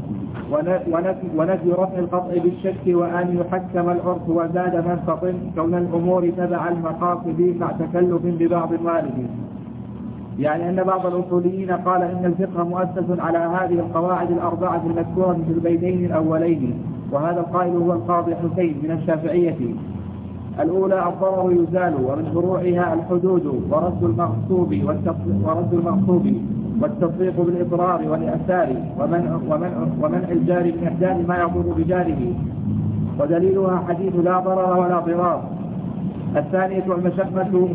ونفي رفع القطع بالشك وأن يحكم العرف وزاد منفط كون الأمور تبع المقاصد مع تكلف ببعض الوارد. يعني أن بعض الأصوليين قال إن الفقه مؤسس على هذه القواعد الأربعة المذكورة في البيتين الأولين، وهذا القائل هو القاضي حسين من الشافعية. الأولى الضرر يزال، ومن فروعها الحدود ورد المغصوب ورد المغصوب والتصديق بالإضرار والإأثار ومنع ومنع ومنع الجار من إحداث ما يضر بجاره، ودليلها حديث لا ضرر ولا ضرار. الثانية المشقة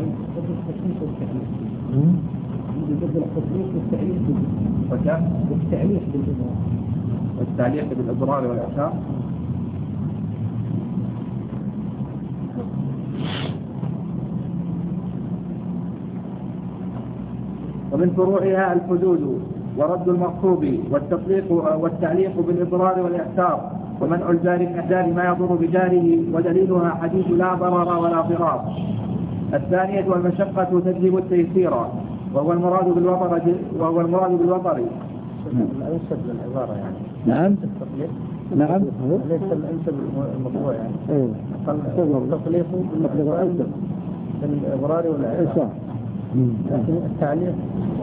والتعليق بالإضرار والإأثار. ومن فروعها الحدود ورد المغصوب والتطليق والتعليق بالإضرار والإحسار ومنع الجار من إحداث ما يضر بجاره، ودليلها حديث لا ضرر ولا ضرار. الثانية والمشقة تجلب التيسير، وهو المراد بالوطر وهو المراد بالوطر الأنسب للعبارة يعني. نعم نعم ليس الأنسب المطبوع يعني. التطليق بالأنسب بالإضرار والإحسار، لكن التعليق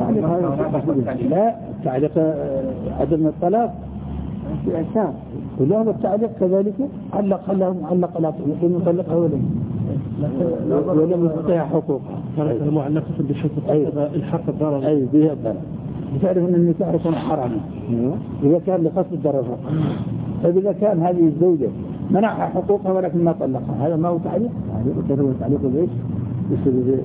لا تعليق عدم الطلاق في إحسان، وله التعليق كذلك علق لهم علق لا يقول مطلقها ولم ولم يعطيها حقوقها المعلقة بشرط الحق الضرر. أي بها الضرر، بتعرف أن النكاح يكون حراما إذا كان لقصد الضرر فقط. فإذا كان هذه الزوجة منعها حقوقها ولكن ما طلقها، هذا ما هو تعليق. هذا هو تعليق بإيش؟ بسبب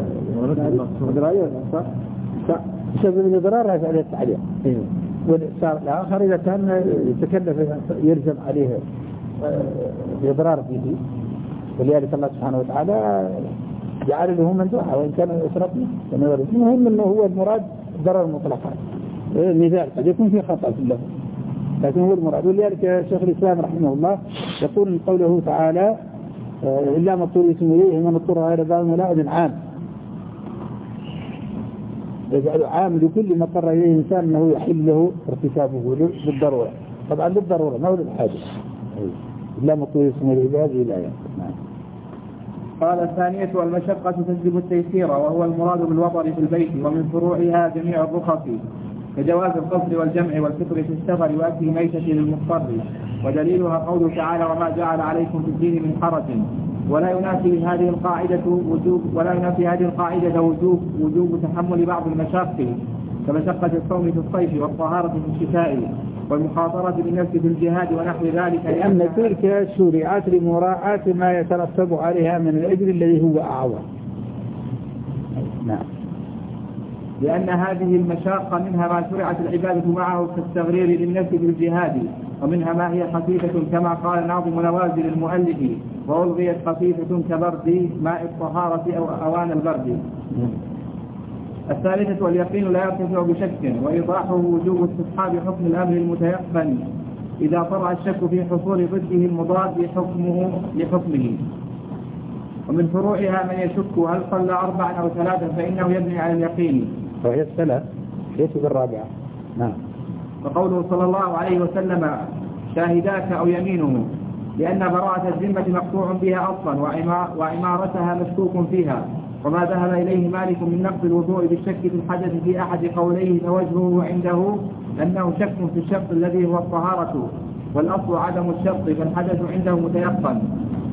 بسبب الإضرار هذا عليه التعليق. والإحسار الآخر إذا كان يتكلف يلزم عليه الإضرار به، ولذلك الله سبحانه وتعالى جعل له مندوحة وإن كان يسرقني. المهم أنه هو المراد ضرر المطلقات، مثال قد يكون في خطأ في اللفظ لكن هو المراد. ولذلك شيخ الإسلام رحمه الله يقول قوله تعالى إلا ما اضطر إليه من اضطر غير باغ ولا عاد عام، يجعل عام لكل ما اضطر إليه إنسان أنه يحل له ارتكابه بالضرورة، طبعا بالضرورة ما هو للحاجة. إلا ما اضطر إليه بهذه الآية. قال الثانية والمشقة تجلب التيسير، وهو المراد بالوطر في البيت. ومن فروعها جميع الرخص كجواز القصر والجمع والفطر في السفر وأكل ميتة للمضطر، ودليلها قوله تعالى وما جعل عليكم في الدين من حرج. ولا ينافي هذه القاعدة وجوب ولا ينافي هذه القاعدة وجوب وجوب تحمل بعض المشاق كمشقة الصوم في الصيف والطهارة في الشتاء والمخاطرة بالنفس في الجهاد ونحو ذلك، لأن تلك شرعت لمراعاة ما يترتب عليها من الأجر الذي هو أعظم. نعم. لأن هذه المشاقة منها ما شرعت العبادة معه كالتغرير للنفس في الجهاد، ومنها ما هي خفيفة كما قال ناظم نوازل المؤلف وألغيت خفيفة كبرد ماء الطهارة أو أوان البرد. الثالثة واليقين لا يرتفع بشك، وإيضاحه وجوب استصحاب حكم الأمر المتيقن إذا طرأ الشك في حصول ضده المضاد حكمه لحكمه. ومن فروعها من يشك هل صلى أربعا أو ثلاثا فإنه يبني على اليقين، وهي الثلاث ليس بالرابعة. نعم. وقوله صلى الله عليه وسلم شاهداك أو يمينه، لأن براءة الذمة مقطوع بها أصلا وعمارتها مشكوك فيها، وما ذهب إليه مالك من نقض الوضوء بالشك في الحدث في أحد قوليه فوجهه عنده أنه شك في الشرط الذي هو الطهارة، والأصل عدم الشرط فالحدث عنده متيقن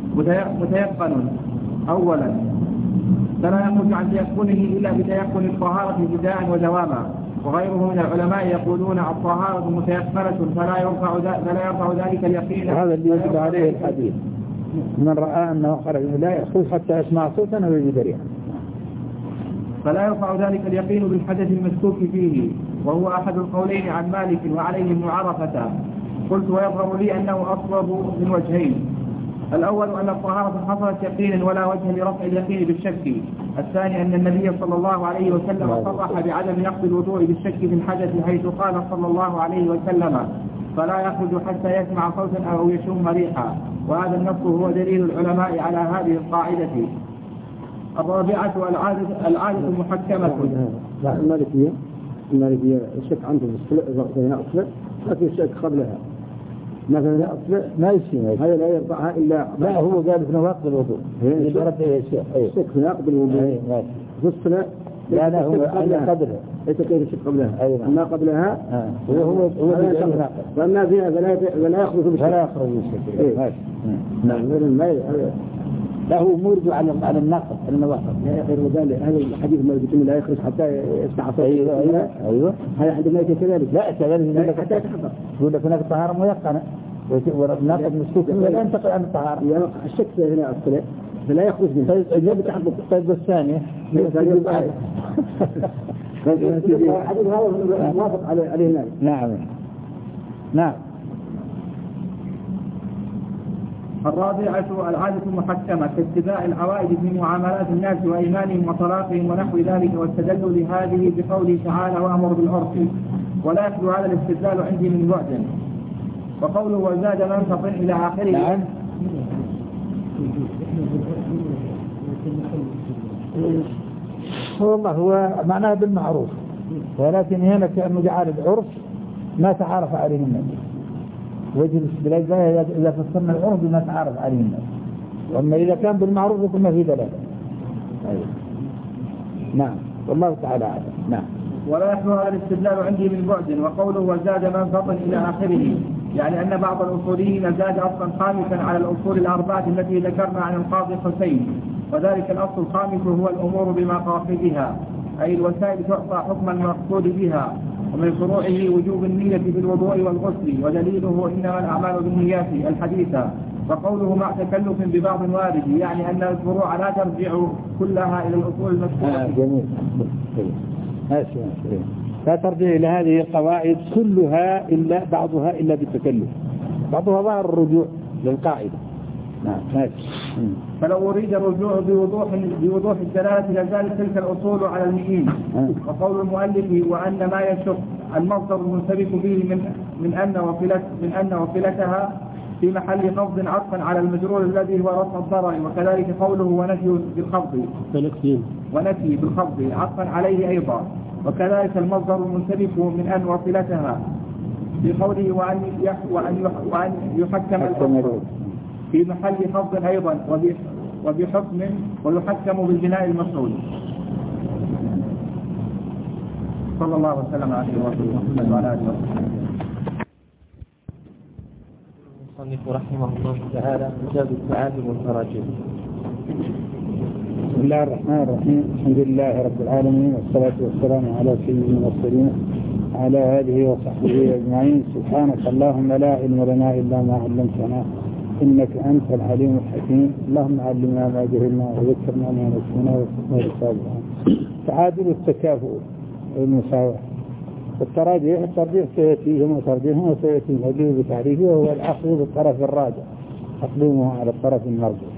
متيقن أولا، فلا يخرج عن تيقنه إلا بتيقن الطهارة ابتداء ودواما. وغيره من العلماء يقولون الطهارة متيقنة فلا يرفع فلا يرفع ذلك اليقين. هذا اللي يجب عليه الحديث، من رأى أنه خرج لا يخرج حتى يسمع صوتا أو يجد ريحا، فلا يرفع ذلك اليقين بالحدث المشكوك فيه، وهو أحد القولين عن مالك وعليه ابن عرفة. قلت ويظهر لي أنه أصوب من وجهين، الأول أن الطهارة حصلت يقينا ولا وجه لرفع اليقين بالشك، الثاني أن النبي صلى الله عليه وسلم صرح بعدم نقض الوضوء بالشك في الحدث حيث قال صلى الله عليه وسلم فلا يخرج حتى يسمع صوتا أو يشم ريحا، وهذا النص هو دليل العلماء على هذه القاعدة. الرابعة العادة العادة المحكمة. لا المالكية المالكية الشك عندهم بين أصل لكن الشك قبلها مثلا أصل ما يصير هذا لا يرفعها إلا لا هو قال في نواقض الوضوء الشك في نواقض الوضوء في الصلاة لا لا هو قبلها ليس كيف الشك قبلها ما قبلها هو هو هو فما فيها فلا يخرج بالشك فلا يخرج بالشك. نعم ما لا هو مرجو على على النقد النواقض. لا غير ذلك هذا الحديث ما يقول لا يخرج حتى يسمع صوت. ايوه ايوه ايوه هذا عندما يجي كذلك لا كذلك حتى يتحقق. يقول لك هناك طهارة ميقنة والنقد مشكوك لا ينتقل عن الطهارة. يعني الشك هنا الصلاة فلا يخرج منه. طيب اجاب تحقق. طيب الثانية الحديث هذا موافق عليه عليه مالك. نعم نعم. الرابعة العادة المحكمة كاتباع العوائد في معاملات الناس وأيمانهم وطلاقهم ونحو ذلك، واستدلوا لهذه بقوله تعالى وأمر بالعرف، ولا يخلو هذا الاستدلال عندي من بعد. وقوله وزاد منفط إلى آخره. نعم. والله هو معناه بالمعروف، ولكن هنا كأنه جعل العرف ما تعارف عليه الناس. وجه الاستدلال إذا فسرنا العرف بما تعارف عليه الناس، وأما إذا كان بالمعروف يكون ما في دلالة. أيوة. نعم والله تعالى أعلم. نعم. ولا يخلو هذا الاستدلال عندي من بعد. وقوله وزاد منفط إلى آخره يعني أن بعض الأصوليين زاد أصلا خامسا على الأصول الأربعة التي ذكرنا عن القاضي حسين، وذلك الأصل الخامس هو الأمور بمقاصدها، أي الوسائل تعطى حكم المقصود بها. ومن فروعه وجوب النية في الوضوء والغسل، ودليله إنما الأعمال بالنيات الحديثة. وقوله مع تكلف ببعض وارد يعني أن الفروع لا ترجع كلها إلى الأصول المذكورة. آه جميل. ماشي ماشي. لا ترجع إلى هذه القواعد كلها إلا بعضها إلا بالتكلف، بعضها ظاهر الرجوع للقاعدة. نعم ماشي. فلو أريد الرجوع بوضوح بوضوح الدلالة لزالت تلك الأصول على المئين. وقول المؤلف وأن ما يشق المصدر المنسبك به من من أن وصلت من أن وصلتها في محل خفض عطفا على المجرور الذي هو رفع الضرر، وكذلك قوله ونفي بالخفض ونفي بالخفض عطفا عليه أيضا، وكذلك المصدر المنسبك من أن وصلتها في قوله وأن وأن وأن يحكم الحكم في محل خفض أيضا وبحكم ويحكم بالبناء المفعول. صلى الله وسلم على محمد وعلى آله وصحبه. المصنف رحمه الله تعالى كتاب التعادل والتراجم. بسم الله الرحمن الرحيم. الحمد لله رب العالمين، والصلاة والسلام على سيد المرسلين على آله وصحبه أجمعين. سبحانك اللهم لا علم لنا إلا ما علمتنا إنك أنت العليم الحكيم. اللهم علمنا ما جهلنا وذكرنا ما نسينا وفقنا للصالحين. تعادل التكافؤ والمساواة. التراجيح الترجيح سيأتي هم ترجيحهم وسيأتي المجيء بتعريفه، وهو الأخذ بالطرف الراجح تقديمه على الطرف المرجح.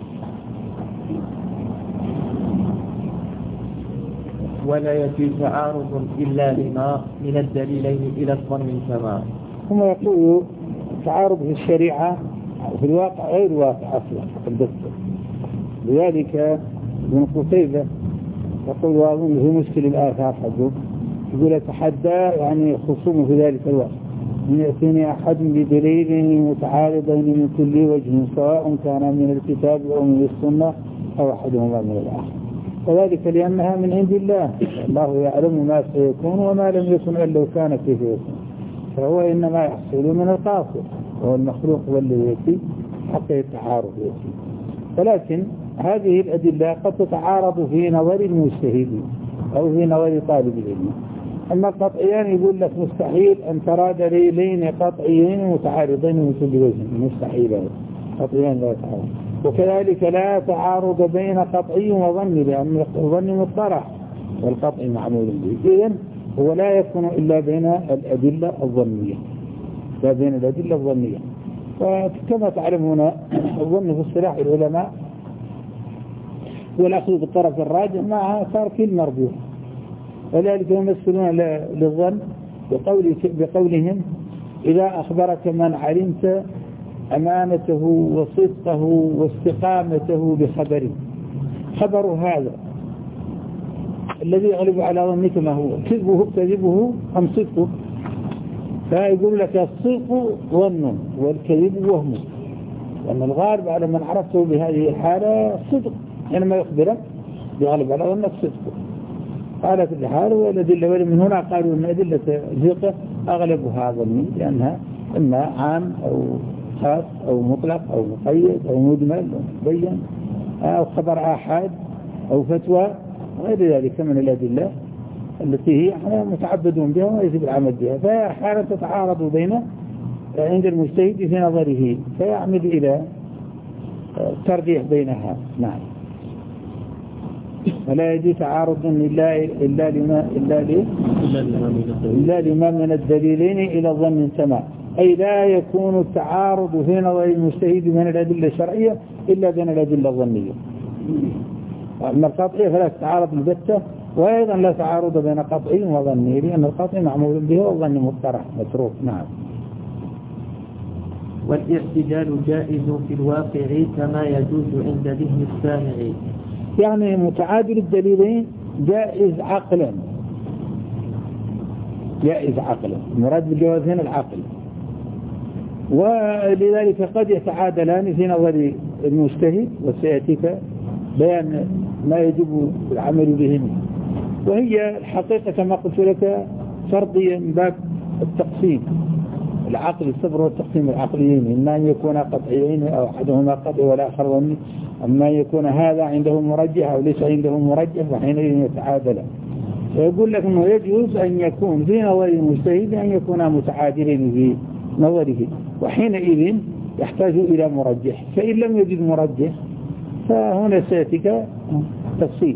ولا يجوز تعارض إلا لما من الدليلين إلى الظن تمام. هم يقولوا تعارض في الشريعة في الواقع غير واقع أصلا الدكتور. لذلك ابن قتيبة يقول وأظن في مشكل الآثار حقه يقول أتحدى يعني خصومه في ذلك الوقت من يأتيني أحد بدليلين متعارضين من كل وجه سواء كان من الكتاب أو من السنة أو أحدهما من الآخر، وذلك لأنها من عند الله. الله يعلم ما سيكون وما لم يكن أن لو كان كيف يكون، فهو إنما يحصل من القاصر، وهو المخلوق والذي يأتي حتى التعارض يأتي. ولكن هذه الأدلة قد تتعارض في نظر المجتهدين أو في نظر طالب العلم. أما القطعيان يقول لك مستحيل أن ترى دليلين قطعيين متعارضين من كل وجه، مستحيل قطعيان لا يتعارض. وكذلك لا تعارض بين قطعي وظن، لأن الظن مطرح والقطع معمول به. إذن هو لا يكون إلا بين الأدلة الظنية، لا بين الأدلة الظنية. وكما تعلمون الظن في اصطلاح العلماء والأخذ بالطرف الراجح مع ترك المرجوح، ولذلك يمثلون للظن بقول بقولهم إذا أخبرك من علمت أمانته وصدقه واستقامته بخبره، خبر هذا الذي يغلب على ظنك ما هو كذبه كذبه أم صدقه؟ فيقول لك الصدق ظن والكذب وهم، لأن الغالب على من عرفته بهذه الحالة الصدق، حينما يخبرك يغلب على ظنك صدقه. قالت الحال والأدلة، ومن هنا قالوا أن أدلة الفقه أغلبها ظني، لأنها إما عام أو خاص أو مطلق أو مقيد أو مجمل أو مبين أو خبر آحاد أو فتوى غير ذلك من الأدلة التي هي احنا متعبدون بها ويجب العمل بها. فهي أحيانا تتعارض بين عند المجتهد في نظره فيعمل إلى ترجيح بينها. نعم. ولا يجوز تعارض إلا إلا لما إلا لي إلا لما من الدليلين إلى الظن تمام، أي لا يكون التعارض في نظر المجتهد من الأدلة الشرعية إلا بين الأدلة الظنية. أما القطعي فلا تعارض البتة، وأيضا لا تعارض بين قطعي وظني، لأن القطعي معمول به والظن مطرح متروك. نعم. والاعتدال جائز في الواقع كما يجوز عند ذهن السامع. يعني متعادل الدليلين جائز عقلا، جائز عقلا، المراد بالجواز هنا العقل. ولذلك قد يتعادلان في نظر المجتهد، وسيأتيك بيان ما يجب العمل بهن. وهي الحقيقة كما قلت لك فرضية من باب التقسيم العقل، الصبر والتقسيم العقليين، إما أن يكون قطعيين أو أحدهما قطعي والآخر ظني، أما أن يكون هذا عنده مرجح أو ليس عنده مرجح، وحينئذ يتعادل. فيقول لك أنه يجوز أن يكون في نظر المجتهد أن يكون متعادلين في نظره، وحينئذ يحتاج إلى مرجح. فإن لم يجد مرجح فهنا سيأتيك تفصيل.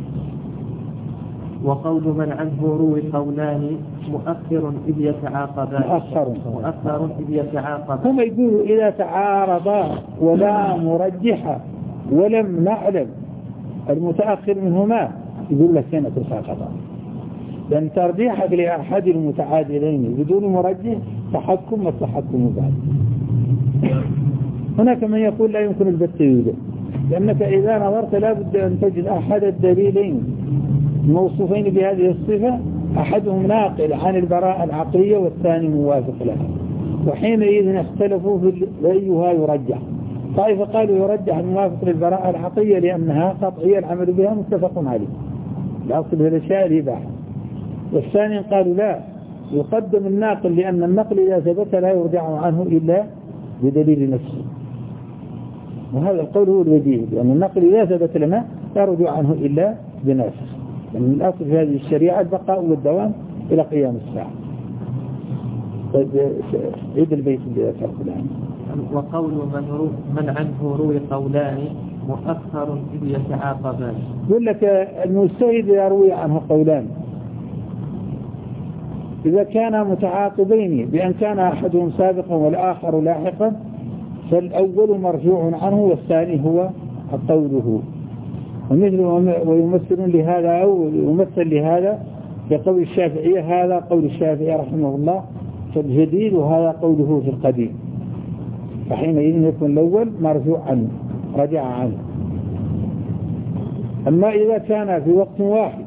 وقول من عنه روي قولان مؤخر إذ يتعاقبان. مؤخر مؤخر إذ يتعاقبان. هم يقولوا إذا تعارضا ولا مرجح ولم نعلم المتأخر منهما يقول لك هنا تساقطا، لأن ترجيحك لأحد المتعادلين بدون مرجح تحكم والتحكم بعد. هناك من يقول لا يمكن البت يوجد، لأنك إذا نظرت لا بد أن تجد أحد الدليلين موصوفين بهذه الصفة، أحدهم ناقل عن البراءة العقلية والثاني موافق لها، وحينئذ اختلفوا في أيها يرجح. طائفة قالوا يرجح الموافق للبراءة العقلية لأنها قطعية العمل بها متفق عليه، الأصل في الأشياء الإباحة. والثاني قالوا لا، يقدم الناقل لأن النقل إذا ثبت لا يرجع عنه إلا بدليل نفسه. وهذا القول هو الوجيه، لأن النقل إذا ثبت لنا لا رجوع عنه إلا بناسخ، لأن يعني الأصل في هذه الشريعة البقاء والدوام إلى قيام الساعة. طيب عيد البيت اللي ذكرت الآن. وقول من, رو من عنه روي قولان مؤخر إذ يتعاقبان. يقول لك المجتهد يروي عنه قولان إذا كان متعاقبين بأن كان أحدهم سابقا والآخر لاحقا، فالأول مرجوع عنه والثاني هو قوله. ومثل ويمثل لهذا أو يمثل لهذا بقول الشافعية، هذا قول الشافعي رحمه الله في الجديد وهذا قوله في القديم، فحينئذ يكون الأول مرجوع عنه رجع عنه. أما إذا كان في وقت واحد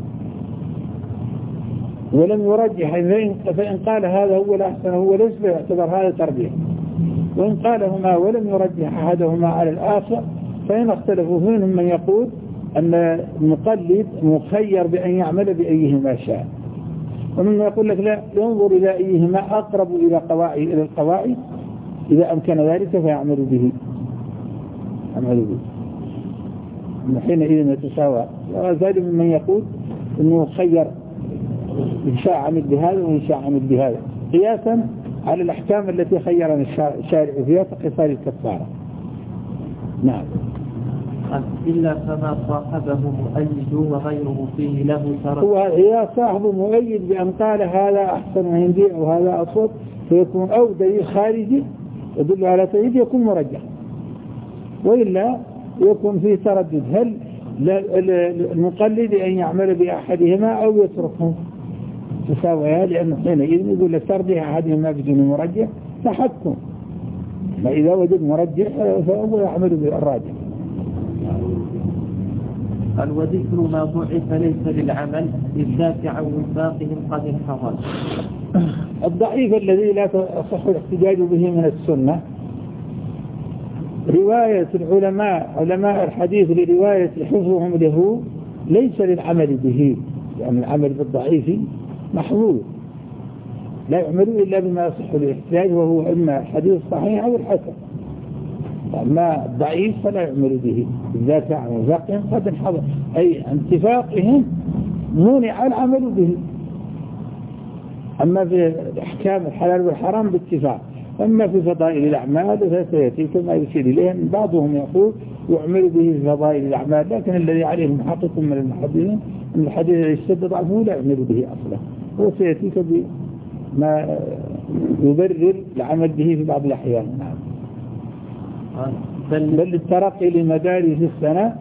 ولم يرجح، فإن قال هذا هو الأحسن هو الأسبق يعتبر هذا ترجيح، وإن قالهما ولم يرجح أحدهما على الآخر فإن اختلفوا منهم من يقول أن المقلد مخير بأن يعمل بأيهما شاء، ومن يقول لك لا، ينظر إلى أيهما أقرب إلى قواعد إلى القواعد إذا أمكن ذلك فيعمل به يعمل به حينئذ يتساوى. وذلك من يقول أنه خير إن شاء عمل بهذا وإن شاء عمل بهذا، قياسا على الأحكام التي خيرنا الشارع فيها كقصار الكفارة. نعم. إلا فما صاحبه مؤيد وغيره فيه له ترك. هو إذا صاحبه مؤيد بأن قال هذا أحسن عندي وهذا أصوب فيكون أو دليل خارجي يدل على تأييد يكون مرجح، وإلا يكون فيه تردد، هل المقلد أن يعمل بأحدهما أو يتركه تساويها، لأنه حينئذ يقول لك ترجح أحدهما بدون مرجح تحكم، فإذا وجد مرجح فهو يعمل بالراجح. قال وذكر ما ضعف ليس للعمل بالذات عن وفاقهم قد انحضر. الضعيف الذي لا تصح الاحتجاج به من السنة رواية العلماء علماء الحديث لرواية حفظهم له ليس للعمل به، يعني العمل بالضعيف محظوظ لا يعمل إلا بما يصح الاحتجاج، وهو إما الحديث الصحيح أو الحسن. أما الضعيف فلا يعمل به بالذات عن وفاقهم قد انحضر، أي اتفاقهم منع العمل به. أما في أحكام الحلال والحرام باتفاق، أما في فضائل الأعمال فسيأتي كما يشير إليه. بعضهم يقول يعمل به في فضائل الأعمال، لكن الذي عليه محقق من المحدثين أن الحديث الذي اشتد ضعفه لا يعمل به أصلا، هو سيأتيك بما يبرر العمل به في بعض الأحيان. نعم. بل, بل الترقي لمدارس السنة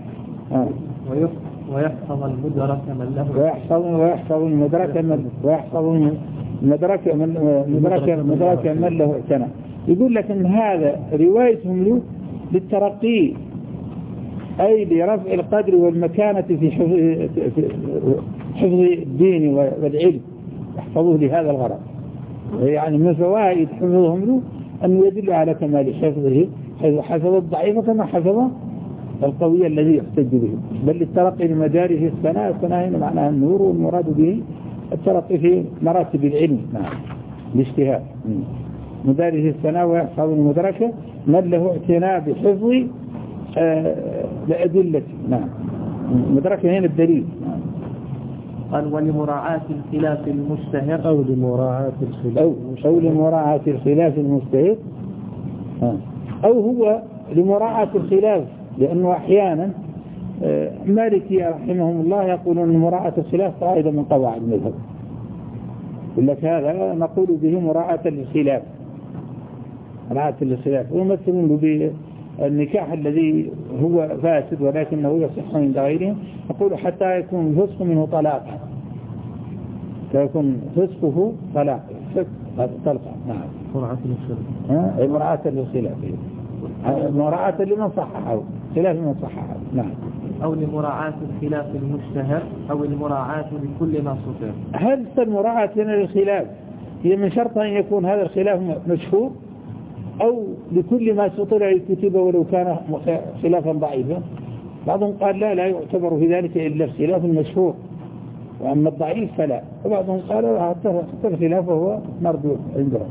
ويحفظ المدرك من له ويحفظ ويحفظ المدرك من ويحفظ المدرك من مدرك مدرك من له اعتنى. يقول لك ان هذا روايتهم له للترقي، اي لرفع القدر والمكانة في حفظ حفظ الدين والعلم، يحفظوه لهذا الغرض. يعني من فوائد حفظهم له أن يدل على كمال حفظه، حيث حفظ الضعيف كما حفظ القوي الذي يحتج به. بل الترقي لمدارس السنة، السنة هنا معناها النور، والمراد به الترقي في مراتب العلم. نعم. الاجتهاد مدارس السنة ويحفظ المدركة من له اعتناء بحفظ آه لأدلة. نعم. مدركة هنا الدليل. نعم. قال ولمراعاة الخلاف المشتهر أو لمراعاة الخلاف أو, أو لمراعاة الخلاف المشتهر أو هو لمراعاة الخلاف، لأنه أحيانا مالكي رحمهم الله يقولون أن مراعاة الخلاف قاعدة من قواعد المذهب، يقول لك هذا نقول به مراعاة للخلاف مراعاة للخلاف، ويمثلون بالنكاح الذي هو فاسد ولكنه يصح عند غيرهم، يقول حتى يكون الفسق منه طلاقا، فيكون فسقه طلاق طلقا. نعم. مراعاة للخلاف أي مراعاة للخلاف، مراعاة لمن صححه خلاف من صححه. نعم. أو لمراعاة الخلاف المشتهر أو المراعاة لكل ما سطر. هل المراعاة هنا للخلاف هي من شرط أن يكون هذا الخلاف مشهور، أو لكل ما سطر الكتب ولو كان خلافا ضعيفا؟ بعضهم قال لا لا يعتبر في ذلك إلا الخلاف المشهور، وأما الضعيف فلا. وبعضهم قال حتى الخلاف هو مرجوح عندهم.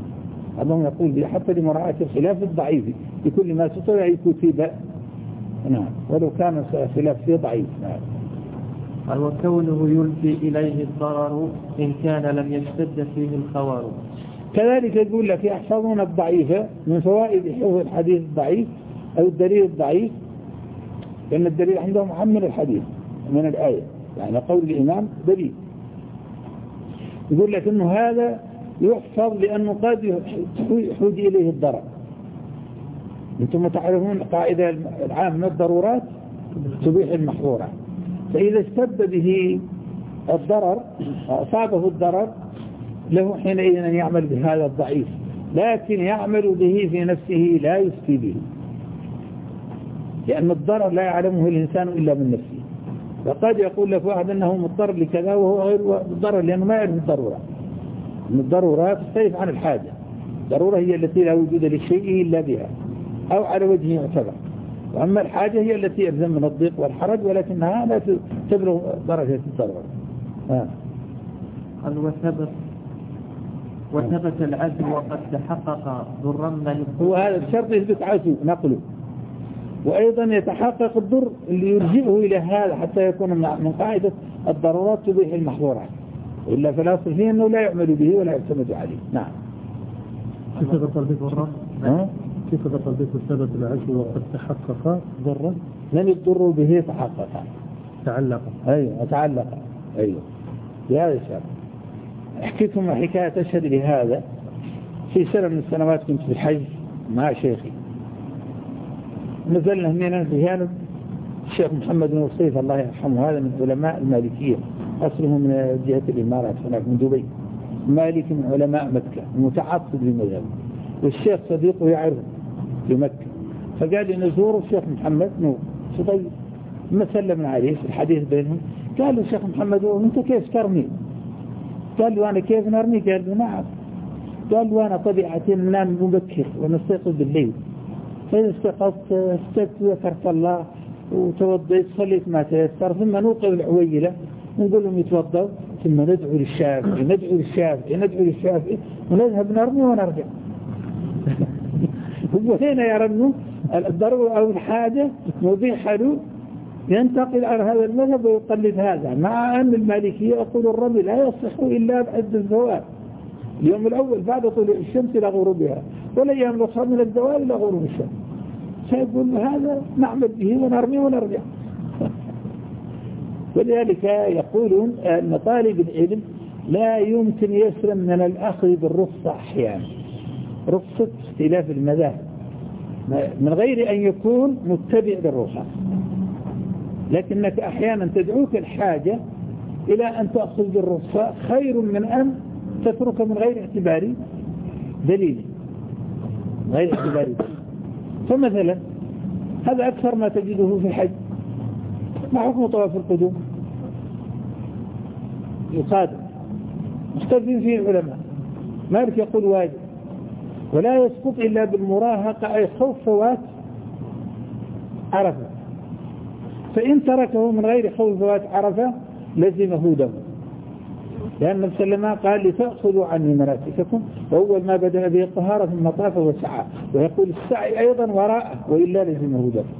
بعضهم يقول حتى لمراعاة الخلاف الضعيف بكل ما تطلع كتب، نعم، ولو كان خلاف فيه ضعيف. نعم. وكونه يلفي إليه الضرر إن كان لم يشتد فيه الخوار. كذلك يقول لك يحفظون الضعيف من فوائد حفظ الحديث الضعيف أو الدليل الضعيف، لأن الدليل عندهم محمل الحديث من الآية، يعني قول الإمام دليل. يقول لك إنه هذا يحفظ لأنه قد يحوج إليه الضرر. أنتم تعرفون قاعدة العامة الضرورات تبيح المحظورات، فإذا اشتد به الضرر أصابه الضرر له حينئذ أن يعمل بهذا الضعيف، لكن يعمل به في نفسه لا يفتي به، لأن الضرر لا يعلمه الإنسان إلا من نفسه. وقد يقول لك واحد أنه مضطر لكذا وهو غير مضطر لأنه ما يعرف الضرورة. الضرورات تختلف عن الحاجة. الضرورة هي التي لا وجود للشيء إلا بها أو على وجه يعتبر، وأما الحاجة هي التي يلزم من الضيق والحرج ولكنها لا تبلغ درجة الضرورة. آه. قال وثبت وثبت العزم وقد تحقق ضرا من هو هذا الشرط يثبت عزم نقله، وأيضا يتحقق الضر اللي يرجئه إلى هذا حتى يكون من قاعدة الضرورات تبيح المحظورات، إلا فالأصل فيه أنه لا يعمل به ولا يعتمد عليه. نعم. كيف ضرب ضرا؟ كيف ضرب ثبت العزم وقد تحقق ضرا؟ لن يضر به تحقق تعلق. أيوة تعلق. أيوة بهذا الشرط. أحكيكم حكاية أشهد لهذا. في سنة من السنوات كنت في الحج مع شيخي، نزلنا هنا في هنا الشيخ محمد بن وصيف الله يرحمه، هذا من علماء المالكية، أصله من جهة الإمارات هناك من دبي، مالك من علماء مكة متعصب للمذهب، والشيخ صديقه يعرف في مكة، فقال لي نزور الشيخ محمد نور فطيب ما سلمنا عليه في الحديث بينهم. قال له الشيخ محمد أنت كيف ترمي؟ قال له أنا كيف نرمي؟ قال له نعم. قال له أنا طبيعتي ننام مبكر ونستيقظ بالليل، فإذا استيقظت استيقظت وذكرت الله وتوضيت صليت ما تيسر، ثم نوقف العويلة ونقول لهم يتوضوا، ثم ندعو للشافعي ندعو للشافعي ندعو للشافعي ونذهب نرمي ونرجع. هو هنا يرى أنه الضرورة أو الحاجة مبيحة له ينتقل عن هذا المذهب ويقلد هذا، مع أن المالكية يقول الرمي لا يصح إلا بعد الزوال، اليوم الأول بعد طلوع الشمس إلى غروبها، والأيام الأخرى من الزوال إلى غروب الشمس. فيقول هذا نعمل به ونرمي ونرجع. ولذلك يقولون أن طالب العلم لا يمكن يسلم من الأخذ بالرخصة أحيانا، رخصة اختلاف المذاهب، من غير أن يكون متبع للرخصة، لكنك أحيانا تدعوك الحاجة إلى أن تأخذ بالرخصة خير من أن تترك من غير اعتبار دليل غير اعتبار دليل. فمثلا هذا أكثر ما تجده في الحج، ما حكم طواف القدوم؟ يقادم مختلفين فيه العلماء. مالك يقول واجب ولا يسقط إلا بالمراهقة، أي خوف فوات عرفة، فإن تركه من غير خوف فوات عرفة لزمه دم، لأن النبي صلى الله عليه وسلم قال لتأخذوا عني مناسككم، وأول ما بدأ به الطهارة ثم طاف وسعى، ويقول السعي أيضا وراءه وإلا لزمه دم.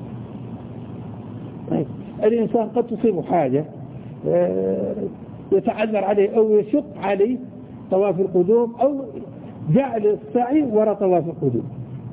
طيب الإنسان قد تصيب حاجة يتعذر عليه أو يشق عليه طواف القدوم أو جعل السعي وراء طواف القدوم،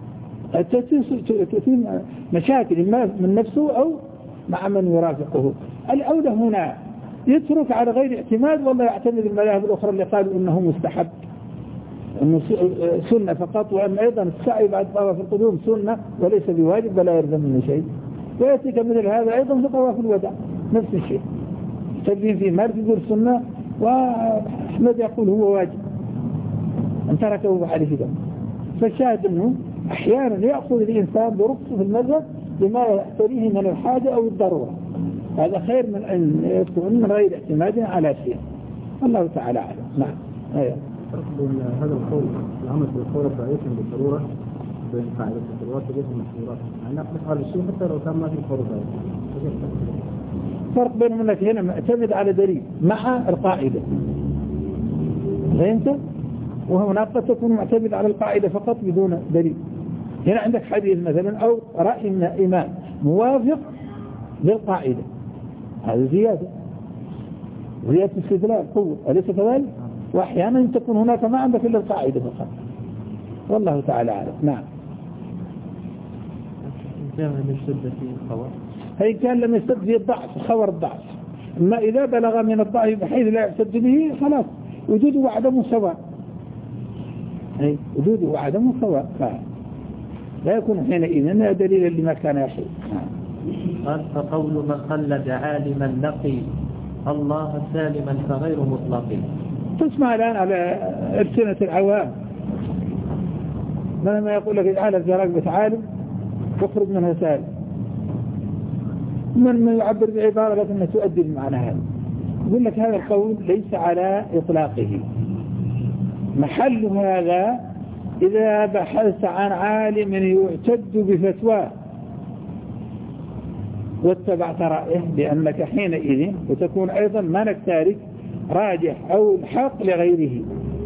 تتم مشاكل إما من نفسه أو مع من يرافقه. الأولى هنا يترك على غير اعتماد، والله يعتمد المذاهب الأخرى اللي قالوا إنه مستحب إنه سنة فقط، وأن أيضا السعي بعد طواف القدوم سنة وليس بواجب ولا يلزم منه شيء، ويأتيك مثل هذا أيضا في طواف الوداع نفس الشيء، تبين في مالك يقول سنة وأحمد يقول هو واجب أن تركه عليه دم. فالشاهد أنه أحيانا يأخذ الإنسان برخصة في المذهب لما يحتريه من الحاجة أو الضرورة، هذا خير من أن يكون من غير اعتماد على شيء. الله تعالى أعلم. نعم. أيوه. هذا القول العمل بالقول ضعيف بالضرورة بين قاعدة الضرورات وبين المحظورات، يعني نقص على الشيء حتى لو كان ما في قول ضعيف. فرق بينهم أنك هنا معتمد على دليل مع القاعدة، فهمت؟ وهناك قد تكون معتمد على القاعدة فقط بدون دليل. هنا عندك حديث مثلا أو رأي من إمام موافق للقاعدة، هذا زيادة زيادة استدلال قوة، أليس كذلك؟ وأحيانا تكون هناك ما عندك إلا القاعدة فقط، والله تعالى أعلم. نعم. كان لم يشتد في الخبر، هي كان لم يشتد في الضعف خبر الضعف، أما إذا بلغ من الضعف بحيث لا يشتد به خلاص وجوده وعدمه سواء، أي وجوده وعدمه سواء، لا يكون حينئذ دليلا لما كان يحصل. قال فقول من خلد عالما نقي الله سالما فغير مطلق. تسمع الآن على ألسنة العوام لما يقول لك اجعلها في رقبة عالم واخرج منها سالم، من من يعبر بعبارة لكنها تؤدي المعنى هذا، يقول لك هذا القول ليس على إطلاقه، محل هذا إذا بحثت عن عالم يعتد بفتواه واتبعت رأيه، لأنك حينئذ وتكون أيضا مالك تارك راجح أو الحق لغيره،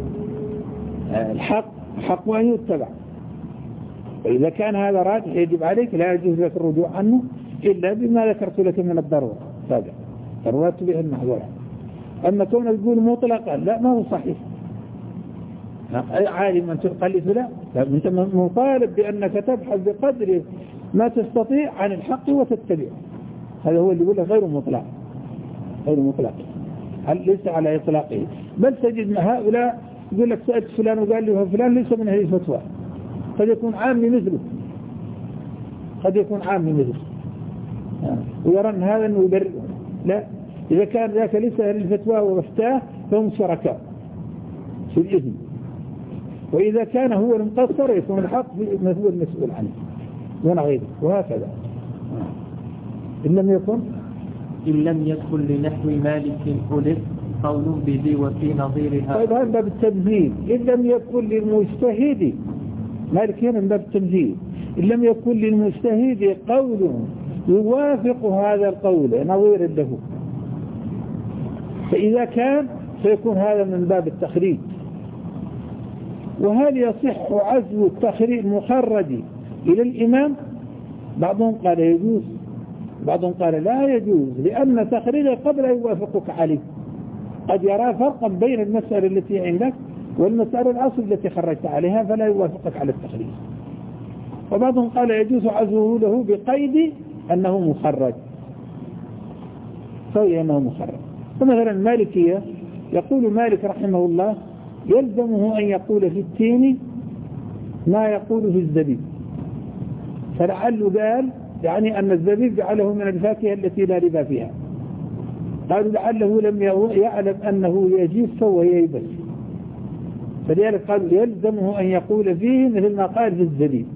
الحق حق أن يتبع، وإذا كان هذا راجح يجب عليك لا يجوز لك الرجوع عنه إلا بما ذكرت لك من الضرورة، هذا ضرورات تبيح المحظورة. أما كون تقول مطلقا لا ما هو صحيح، أي عالم من تقلد لا، أنت مطالب بأنك تبحث بقدر ما تستطيع عن الحق وتتبع، هذا هو اللي يقول غير مطلق، غير مطلق ليس على إطلاقه. بل تجد هؤلاء يقول لك سألت فلان وقال لي فلان ليس من هذه الفتوى، قد يكون عامي مثله، قد يكون عامي مثله ويرى أن هذا أنه يبرئ، لا، إذا كان ذاك ليس أهل الفتوى وفتاه فهم شركاء في الإذن، وإذا كان هو المقصر يكون الحق في هو المسؤول عنه دون غيره، وهكذا. إن لم يكن إن لم يكن لنحو مالك ألف قول بذي وفي نظيرها. طيب هذا باب التمثيل. إن لم يكن للمجتهد، مالك هنا باب التمثيل، إن لم يكن للمجتهد قول يوافق هذا القول نظير له، فإذا كان سيكون هذا من باب التخريج. وهل يصح عزو التخريج المخرج إلى الإمام؟ بعضهم قال يجوز، بعضهم قال لا يجوز، لأن تخريجه قد لا يوافقك عليه، قد يرى فرقا بين المسألة التي عندك والمسألة الأصل التي خرجت عليها فلا يوافقك على التخريج. وبعضهم قال يجوز عزوه له بقيد أنه مخرج، سوي أنه مخرج. فمثلا المالكية يقول مالك رحمه الله يلزمه أن يقول في التين ما يقول في الزبيب، فلعله قال يعني أن الزبيب جعله من الفاكهة التي لا ربا فيها، قالوا لعله لم يعلم أنه يجيف وهي يبس، فلذلك قالوا يلزمه أن يقول فيه مثل ما قال في الزبيب،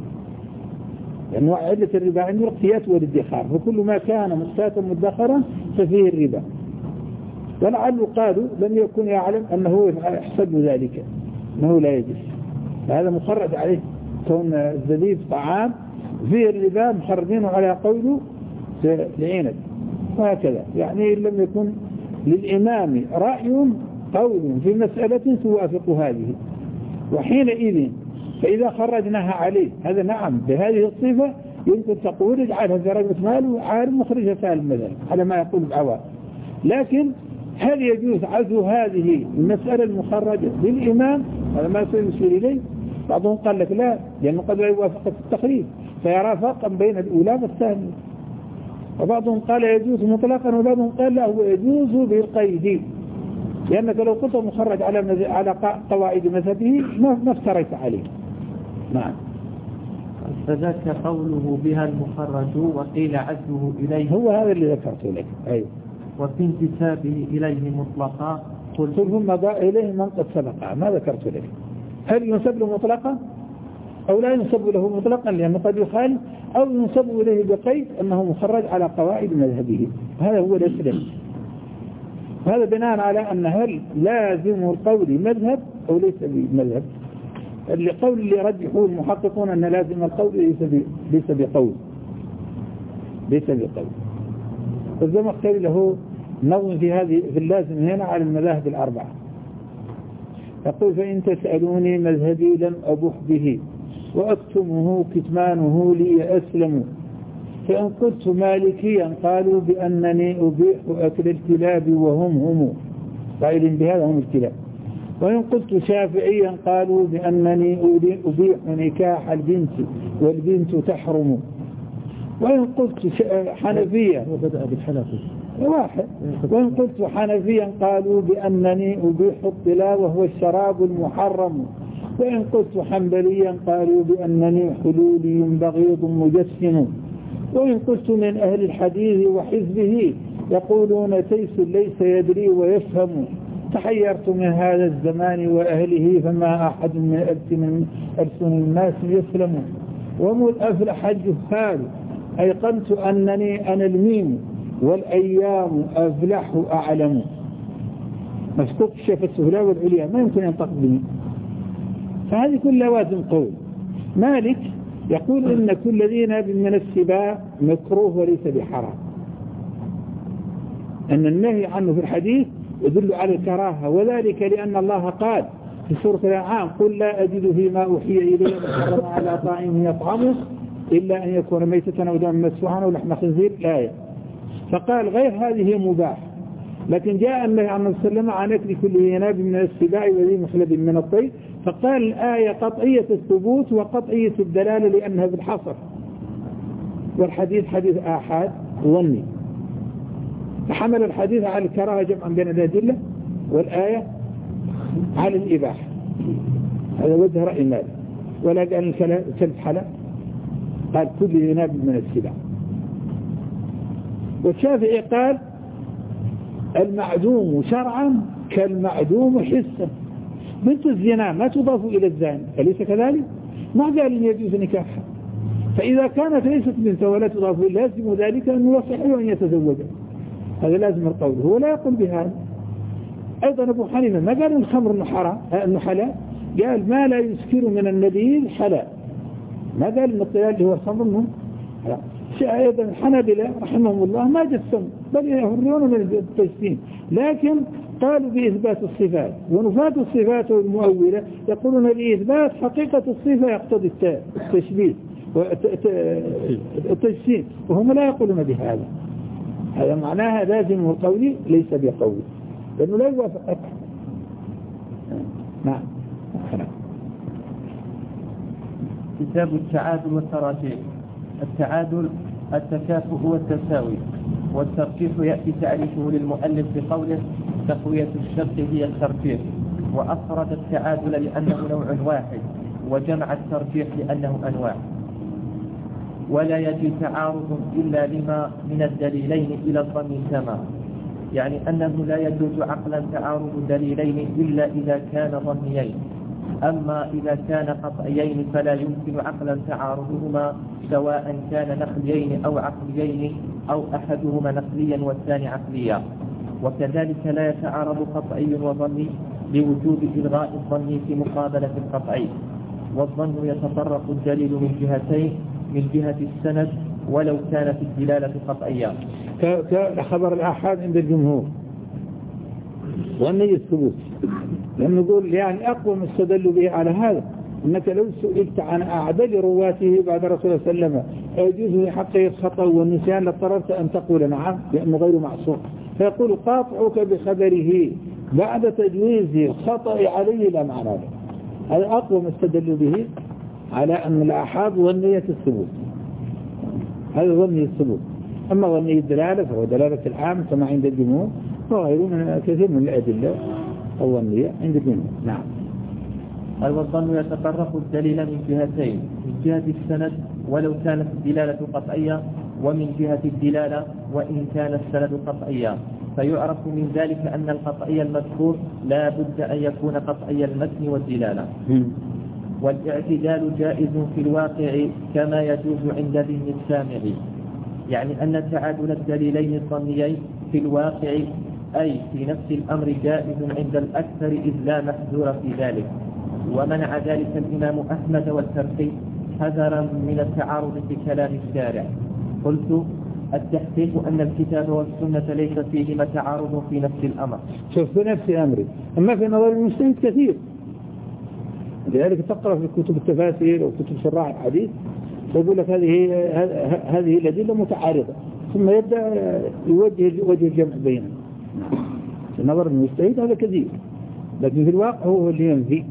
لأنه علة الربا عنده الاقتيات والادخار، وكل ما كان مقتاتا مدخرا ففيه الربا، ولعله قالوا لم يكن يعلم أنه يحسب ذلك أنه لا يجوز، فهذا مخرج عليه كون الزبيب طعام فيه الربا محرمين على قوله لعينك، وهكذا. يعني لم يكن للإمام رأي قول في مسألة توافق هذه، وحينئذ فإذا خرجناها عليه هذا نعم بهذه الصفة يمكن تقول اجعلها في رقبة مال وعالم مخرجة سالم مثلا على ما يقول العوام. لكن هل يجوز عزو هذه المسألة المخرجة للإمام؟ هذا ما سيشير إليه. بعضهم قال لك لا، لأنه قد لا يوافق التخريج فيرى فرقا بين الأولى والثانية. وبعضهم قال يجوز مطلقا، وبعضهم قال لا هو يجوز بالقيد، لأنك لو قلت مخرج على على قواعد مذهبه ما افتريت عليه. نعم. فذاك قوله بها المخرج وقيل عزوه إليه، هو هذا اللي ذكرته لك. أيوه. وفي انتسابه إليه مطلقا قلت ثم مضى إليه من قد سبق ما ذكرت لك. هل ينسب له مطلقا أو لا ينسب له مطلقا لأنه قد يخالف، أو ينسب إليه بقيد أنه مخرج على قواعد مذهبه، هذا هو الأسلم. هذا بناء على أن هل لازم القول مذهب أو ليس بمذهب. القول اللي يرجحه المحققون أن لازم القول ليس بقول ليس بقول. الزمخشري له نظم في هذه في اللازم هنا على المذاهب الأربعة، يقول فإن تسألوني مذهبي لم أبح به وأكتمه كتمانه لي أسلم. فإن قلت مالكيا قالوا بأنني أبيح أكل الكلاب وهم هم قائل بهذا هم الكلاب. وإن قلت شافعيا قالوا بأنني أبيح نكاح البنت والبنت تحرم. وإن قلت حنفيا وبدأ بالحنفي واحد. وإن قلت حنفيا قالوا بأنني أبيح الطلاء وهو الشراب المحرم. وإن قلت حنبليا قالوا بأنني حلولي بغيض مجسم. وإن قلت من أهل الحديث وحزبه يقولون تيس ليس يدري ويفهم. تحيرت من هذا الزمان وأهله فما أحد من ألسن الناس يسلم. ومذ أفلح الجهال أيقنت أنني أنا الميم والأيام أفلح أعلم. مسكوك الشفة السهلاء والعليا ما يمكن ينطق به. فهذه كل لوازم قول. مالك يقول إن كل ذي ناب من السباع مكروه وليس بحرام، أن النهي عنه في الحديث يدل على الكراهة، وذلك لأن الله قال في سورة الأنعام قل لا أجد فيما أوحي إلي محرما على طاعم يطعمه إلا أن يكون ميتة أو دما مسفوحا أو لحم خنزير الآية. فقال غير هذه مباح، لكن جاء النهي عن النبي صلى الله عليه وسلم عن أكل كل ذي ناب من السباع وذي مخلب من الطير. فقال الآية قطعية الثبوت وقطعية الدلالة لأنها بالحصر، والحديث حديث آحاد ظني، فحمل الحديث على الكراهة جمعا بين الأدلة والآية على الإباحة. هذا وجه رأي مالك. ولا قال الكلب حلال، قال كل ذي ناب من السباع. والشافعي قال المعدوم شرعا كالمعدوم حسا. بنت الزنا ما تضاف إلى الزاني، أليس كذلك؟ ما قال أن يجوز نكاحها، فإذا كانت ليست بنت ولا تضاف إلى لازم ذلك أنه يصح أن يتزوجها. هذا لازم القول، هو لا يقول بهذا. أيضا أبو حنيفة ما قال الخمر إنه حرام إنه حلال، قال ما لا يسكر من النبيذ حلال، ما قال إن الطيال اللي هو الخمر إنه حلال. أيضا الحنابلة رحمهم الله ما جسموا بل يهرون من التجسيم، لكن قالوا بإثبات الصفات، ونفاة الصفات المؤولة يقولون بإثبات حقيقة الصفة يقتضي التشبيه والتجسيم، وهم لا يقولون بهذا. هذا معناها لازم القول ليس بقول، لأنه لا يوافق أكثر. نعم. كتاب التعادل والتراجيح. التعادل التكافؤ والتساوي، والترجيح يأتي تعريفه للمؤلف بقوله تقوية الشرط هي الترجيح، وأفرد التعادل لأنه نوع واحد، وجمع الترجيح لأنه أنواع. ولا يجي تعارض إلا لما من الدليلين إلى الظن كما، يعني أنه لا يجوز عقلا تعارض دليلين إلا إذا كان ظنيين، أما إذا كان قطعيين فلا يمكن عقلا تعارضهما سواء كان نقليين أو عقليين أو أحدهما نقليا والثاني عقليا. وكذلك لا يتعارض قطعي وظني لوجود إلغاء الظني في مقابلة القطعي. والظن يتطرق الدليل من جهتين، من جهة السند ولو كانت الدلالة قطعية، كخبر الآحاد عند الجمهور والنية الثبوت، لأنه يقول يعني أقوى ما استدلوا به على هذا أنك لو سئلت عن أعدل رواته بعد رسول الله صلى الله عليه وسلم يجوز في حقه الخطأ والنسيان لاضطررت أن تقول نعم لأنه غير معصوم، فيقول قاطعك بخبره بعد تجويز الخطأ عليه لا معنى له. هذا أقوى ما استدلوا به على أن الآحاد ظنية الثبوت، هذا ظنية الثبوت. أما ظنية الدلالة فهو دلالة العام كما عند الجمهور، وغيره من كثير من الأدلة الظنية عند الجمهور. نعم. والظن يتطرق الدليل من جهتين، من جهة السند ولو كانت الدلالة قطعية، ومن جهة الدلالة وإن كان السند قطعيا، فيعرف من ذلك أن القطعي المذكور لا بد أن يكون قطعي المتن والدلالة. والاعتدال جائز في الواقع كما يجوز عند ذهن السامع، يعني أن تعادل الدليلين الظنيين في الواقع أي في نفس الأمر جائز عند الأكثر إذ لا محذور في ذلك. ومنع ذلك الإمام أحمد والترقي حذرا من التعارض في كلام الشارع. قلت التحقيق أن الكتاب والسنة ليس فيهما تعارض في نفس الأمر. شوف في نفس الأمر، أما في نظر المجتهد كثير لذلك تقرأ في كتب التفاسير أو كتب شراح الحديث يقول لك هذه هذه الأدلة متعارضة، ثم يبدأ يوجه وجه الجمع بينهم. في نظر المجتهد هذا كثير، لكن في الواقع هو اللي ينفي.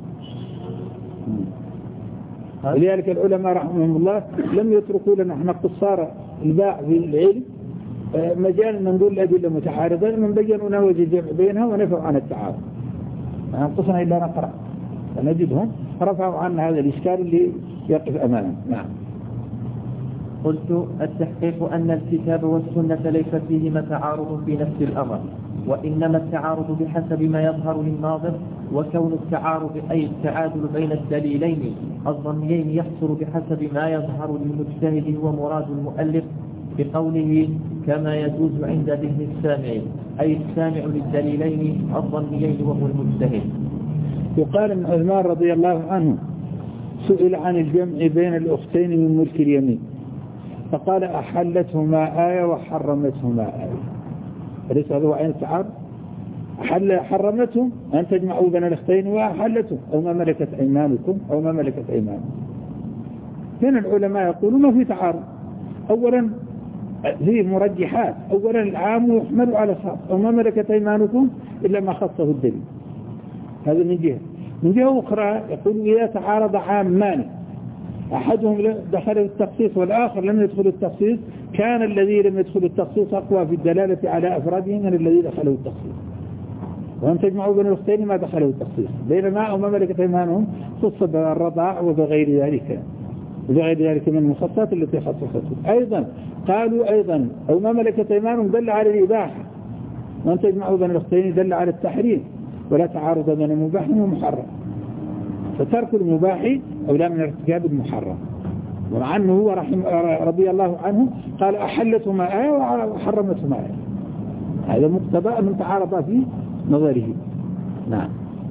ولذلك العلماء رحمهم الله لم يتركوا لنا احنا قصار الباع في العلم مجال أن نقول الأدلة متعارضة، لمن بينوا لنا وجه الجمع بينها ونفعوا عن التعارض. أنقصنا إلا نقرأ فنجدهم رفعوا عنا هذا الإشكال اللي يقف أمامنا. نعم. قلت التحقيق أن الكتاب والسنة ليس فيهما تعارض في نفس الأمر، وإنما التعارض بحسب ما يظهر للناظر، وكون التعارض أي التعادل بين الدليلين الظنيين يحصل بحسب ما يظهر للمجتهد هو مراد المؤلف بقوله كما يجوز عند ذهن السامع، أي السامع للدليلين الظنيين وهو المجتهد. يقال ابن عثمان رضي الله عنه سئل عن الجمع بين الأختين من ملك اليمين فقال أحلتهما آية وحرمتهما آية. أليس هذا هو عين التعارض؟ أحل حرمتهم أن تجمعوا بين الأختين وأحلتهم أو ما ملكت أيمانكم أو ما ملكت أيمانكم. هنا العلماء يقولون ما في تعارض. أولا هي مرجحات، أولا العام يحمل على خاص أو ما ملكت أيمانكم إلا ما خصه الدليل. هذا من جهة. من جهة أخرى يقول إذا تعارض عامان أحدهم دخل التخصيص والآخر لم يدخل التخصيص كان الذي لم يدخل التخصيص أقوى في الدلالة على أفراده من الذي دخله التخصيص. وأن تجمعوا بين الأختين ما دخله التخصيص، بينما أو ما ملكت أيمانهم خص بالرضاع وبغير ذلك وبغير ذلك من المخصصات التي خصصته. أيضا قالوا أيضا أو ما ملكت أيمانهم دل على الإباحة، وأن تجمعوا بين الأختين دل على التحريم، ولا تعارض بين المباح ومحرم، فترك المباح أولى من ارتكاب المحرم. ومع أنه هو رحم رضي الله عنه قال أحلتهما آية وحرمتهما آية، هذا مقتضى من تعارض في نظره. نعم.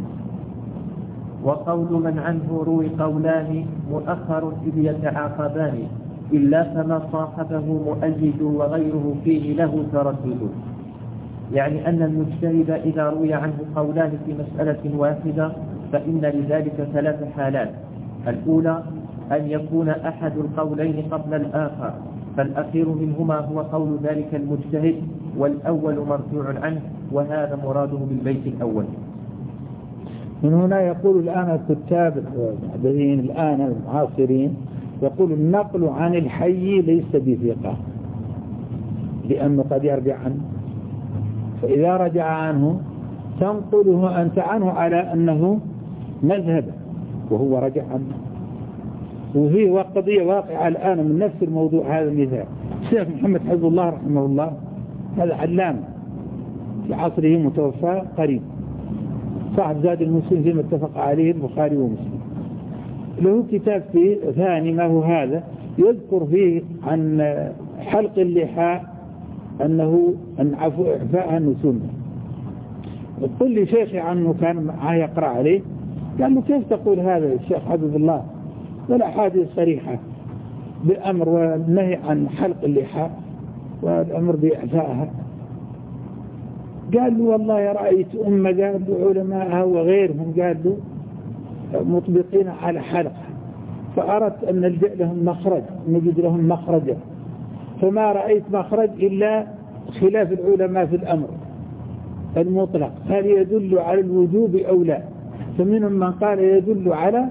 وقول من عنه روي قولان مؤخر إذ يتعاقبان إلا فما صاحبه مؤيد وغيره فيه له تردد، يعني أن المجتهد إذا روي عنه قولان في مسألة واحدة فإن لذلك ثلاث حالات. الأولى أن يكون أحد القولين قبل الآخر فالأخير منهما هو قول ذلك المجتهد والأول مرفوع عنه، وهذا مراده بالبيت الأول. من هنا يقول الآن الكتاب المحدثين الآن المعاصرين يقول النقل عن الحي ليس بثقة لأنه قد يرجع عنه، فإذا رجع عنه تنقله أنت عنه على أنه مذهب وهو رجع عنه. وفيه قضية واقعة الآن من نفس الموضوع هذا المثال. الشيخ محمد حفظ الله رحمه الله هذا علامة في عصره متوفى قريب، صاحب زاد المسلم فيما اتفق عليه البخاري ومسلم، له كتاب في ثاني ما هو هذا يذكر فيه عن حلق اللحاء أنه أن عفو إعفاءها أنه سنة. قل لي شيخي عنه كان معاه يقرأ عليه قال له كيف تقول هذا الشيخ حفظ الله والأحاديث صريحة بالأمر والنهي عن حلق اللحاء والأمر بإعفائها. قال له والله رأيت أمة قال له علماءها وغيرهم قال له مطبقين على حلقها، فأردت أن نلجأ لهم مخرج نجد لهم مخرجا، فما رأيت مخرج إلا خلاف العلماء في الأمر المطلق هل يدل على الوجوب أو لا، فمنهم من قال يدل على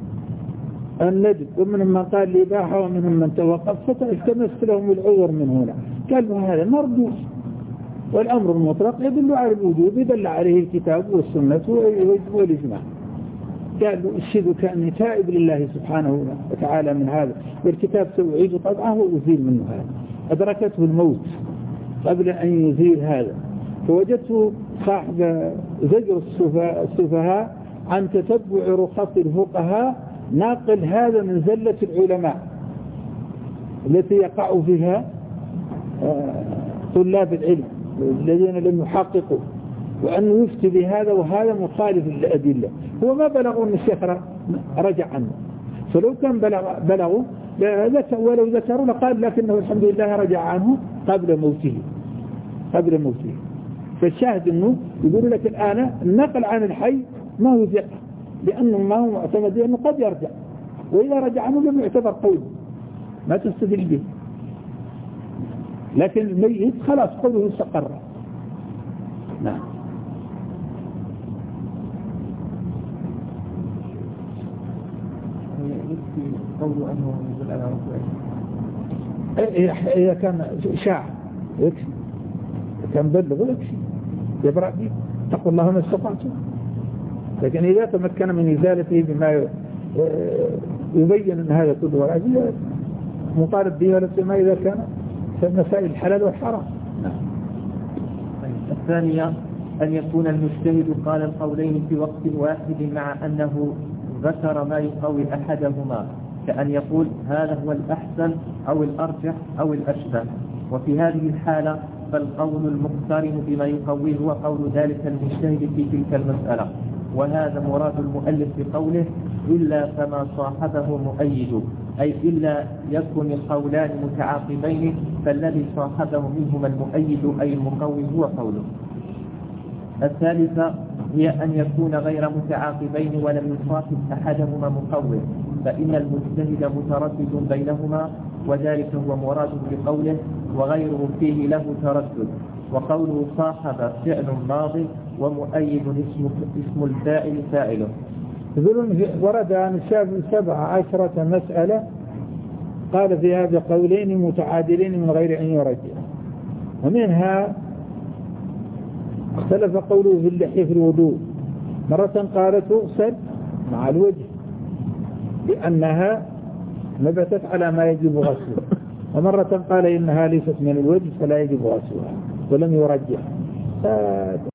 الندب ومنهم من قال الإباحة ومنهم من توقف، فالتمست لهم العذر من هنا. قال له هذا مردود، والأمر المطلق يدل على الوجوب يدل عليه الكتاب والسنة والإجماع. قال له الشيء كأني تائب لله سبحانه وتعالى من هذا، والكتاب سأعيد طبعه وأزيل منه هذا. أدركته الموت قبل أن يزيل هذا، فوجدته صاحب زجر السفهاء عن تتبع رخص الفقهاء ناقل هذا من زلة العلماء التي يقع فيها طلاب العلم الذين لم يحققوا، وأنه يفتي بهذا وهذا مخالف للأدلة. هو ما بلغوا أن الشيخ رجع عنه، فلو كان بلغ بلغوا ولو ذكروا لقال لكنه الحمد لله رجع عنه قبل موته قبل موته. فالشاهد أنه يقول لك الآن النقل عن الحي ما هو ثقة، لأنه ما هو معتمد لأنه قد يرجع، وإذا رجع عنه لم يعتبر قول ما تستدل به. لكن الميت خلاص قوله استقر. نعم. قوله أنه يدل على ركوعه إذا كان شاع يكفي، كان بلغ يكفي يبرأ به، اتقوا الله ما استطعتم. لكن إذا تمكن من إزالته بما يبين أن هذا كله والعزيز مطالب به، ولا سيما إذا كان في مسائل الحلال والحرام. الثانية أن يكون المجتهد قال القولين في وقت واحد مع أنه ذكر ما يقوي أحدهما، كأن يقول هذا هو الأحسن أو الأرجح أو الأشبه. وفي هذه الحالة فالقول المقترن بما يقويه هو قول ذلك المجتهد في تلك المسألة، وهذا مراد المؤلف بقوله إلا فما صاحبه مؤيد، أي إلا يكن القولان متعاقبين فالذي صاحبه منهما المؤيد أي المقوي هو قوله. الثالثة هي أن يكون غير متعاقبين ولم يصاحب أحدهما مقوي، فإن المجتهد متردد بينهما، وذلك هو مراد بقوله وغيره فيه له تردد. وقوله صاحب فعل ماضي ومؤيد اسم, اسم الفاعل فاعله. يقولون ورد عن سبع عشرة مسألة قال فيها بقولين متعادلين من غير أن يرجع، ومنها اختلف قوله في اللحية في الوضوء، مرة قال تغسل مع الوجه لأنها نبتت على ما يجب غسله، ومرة قال إنها ليست من الوجه فلا يجب غسلها ولم يرجع.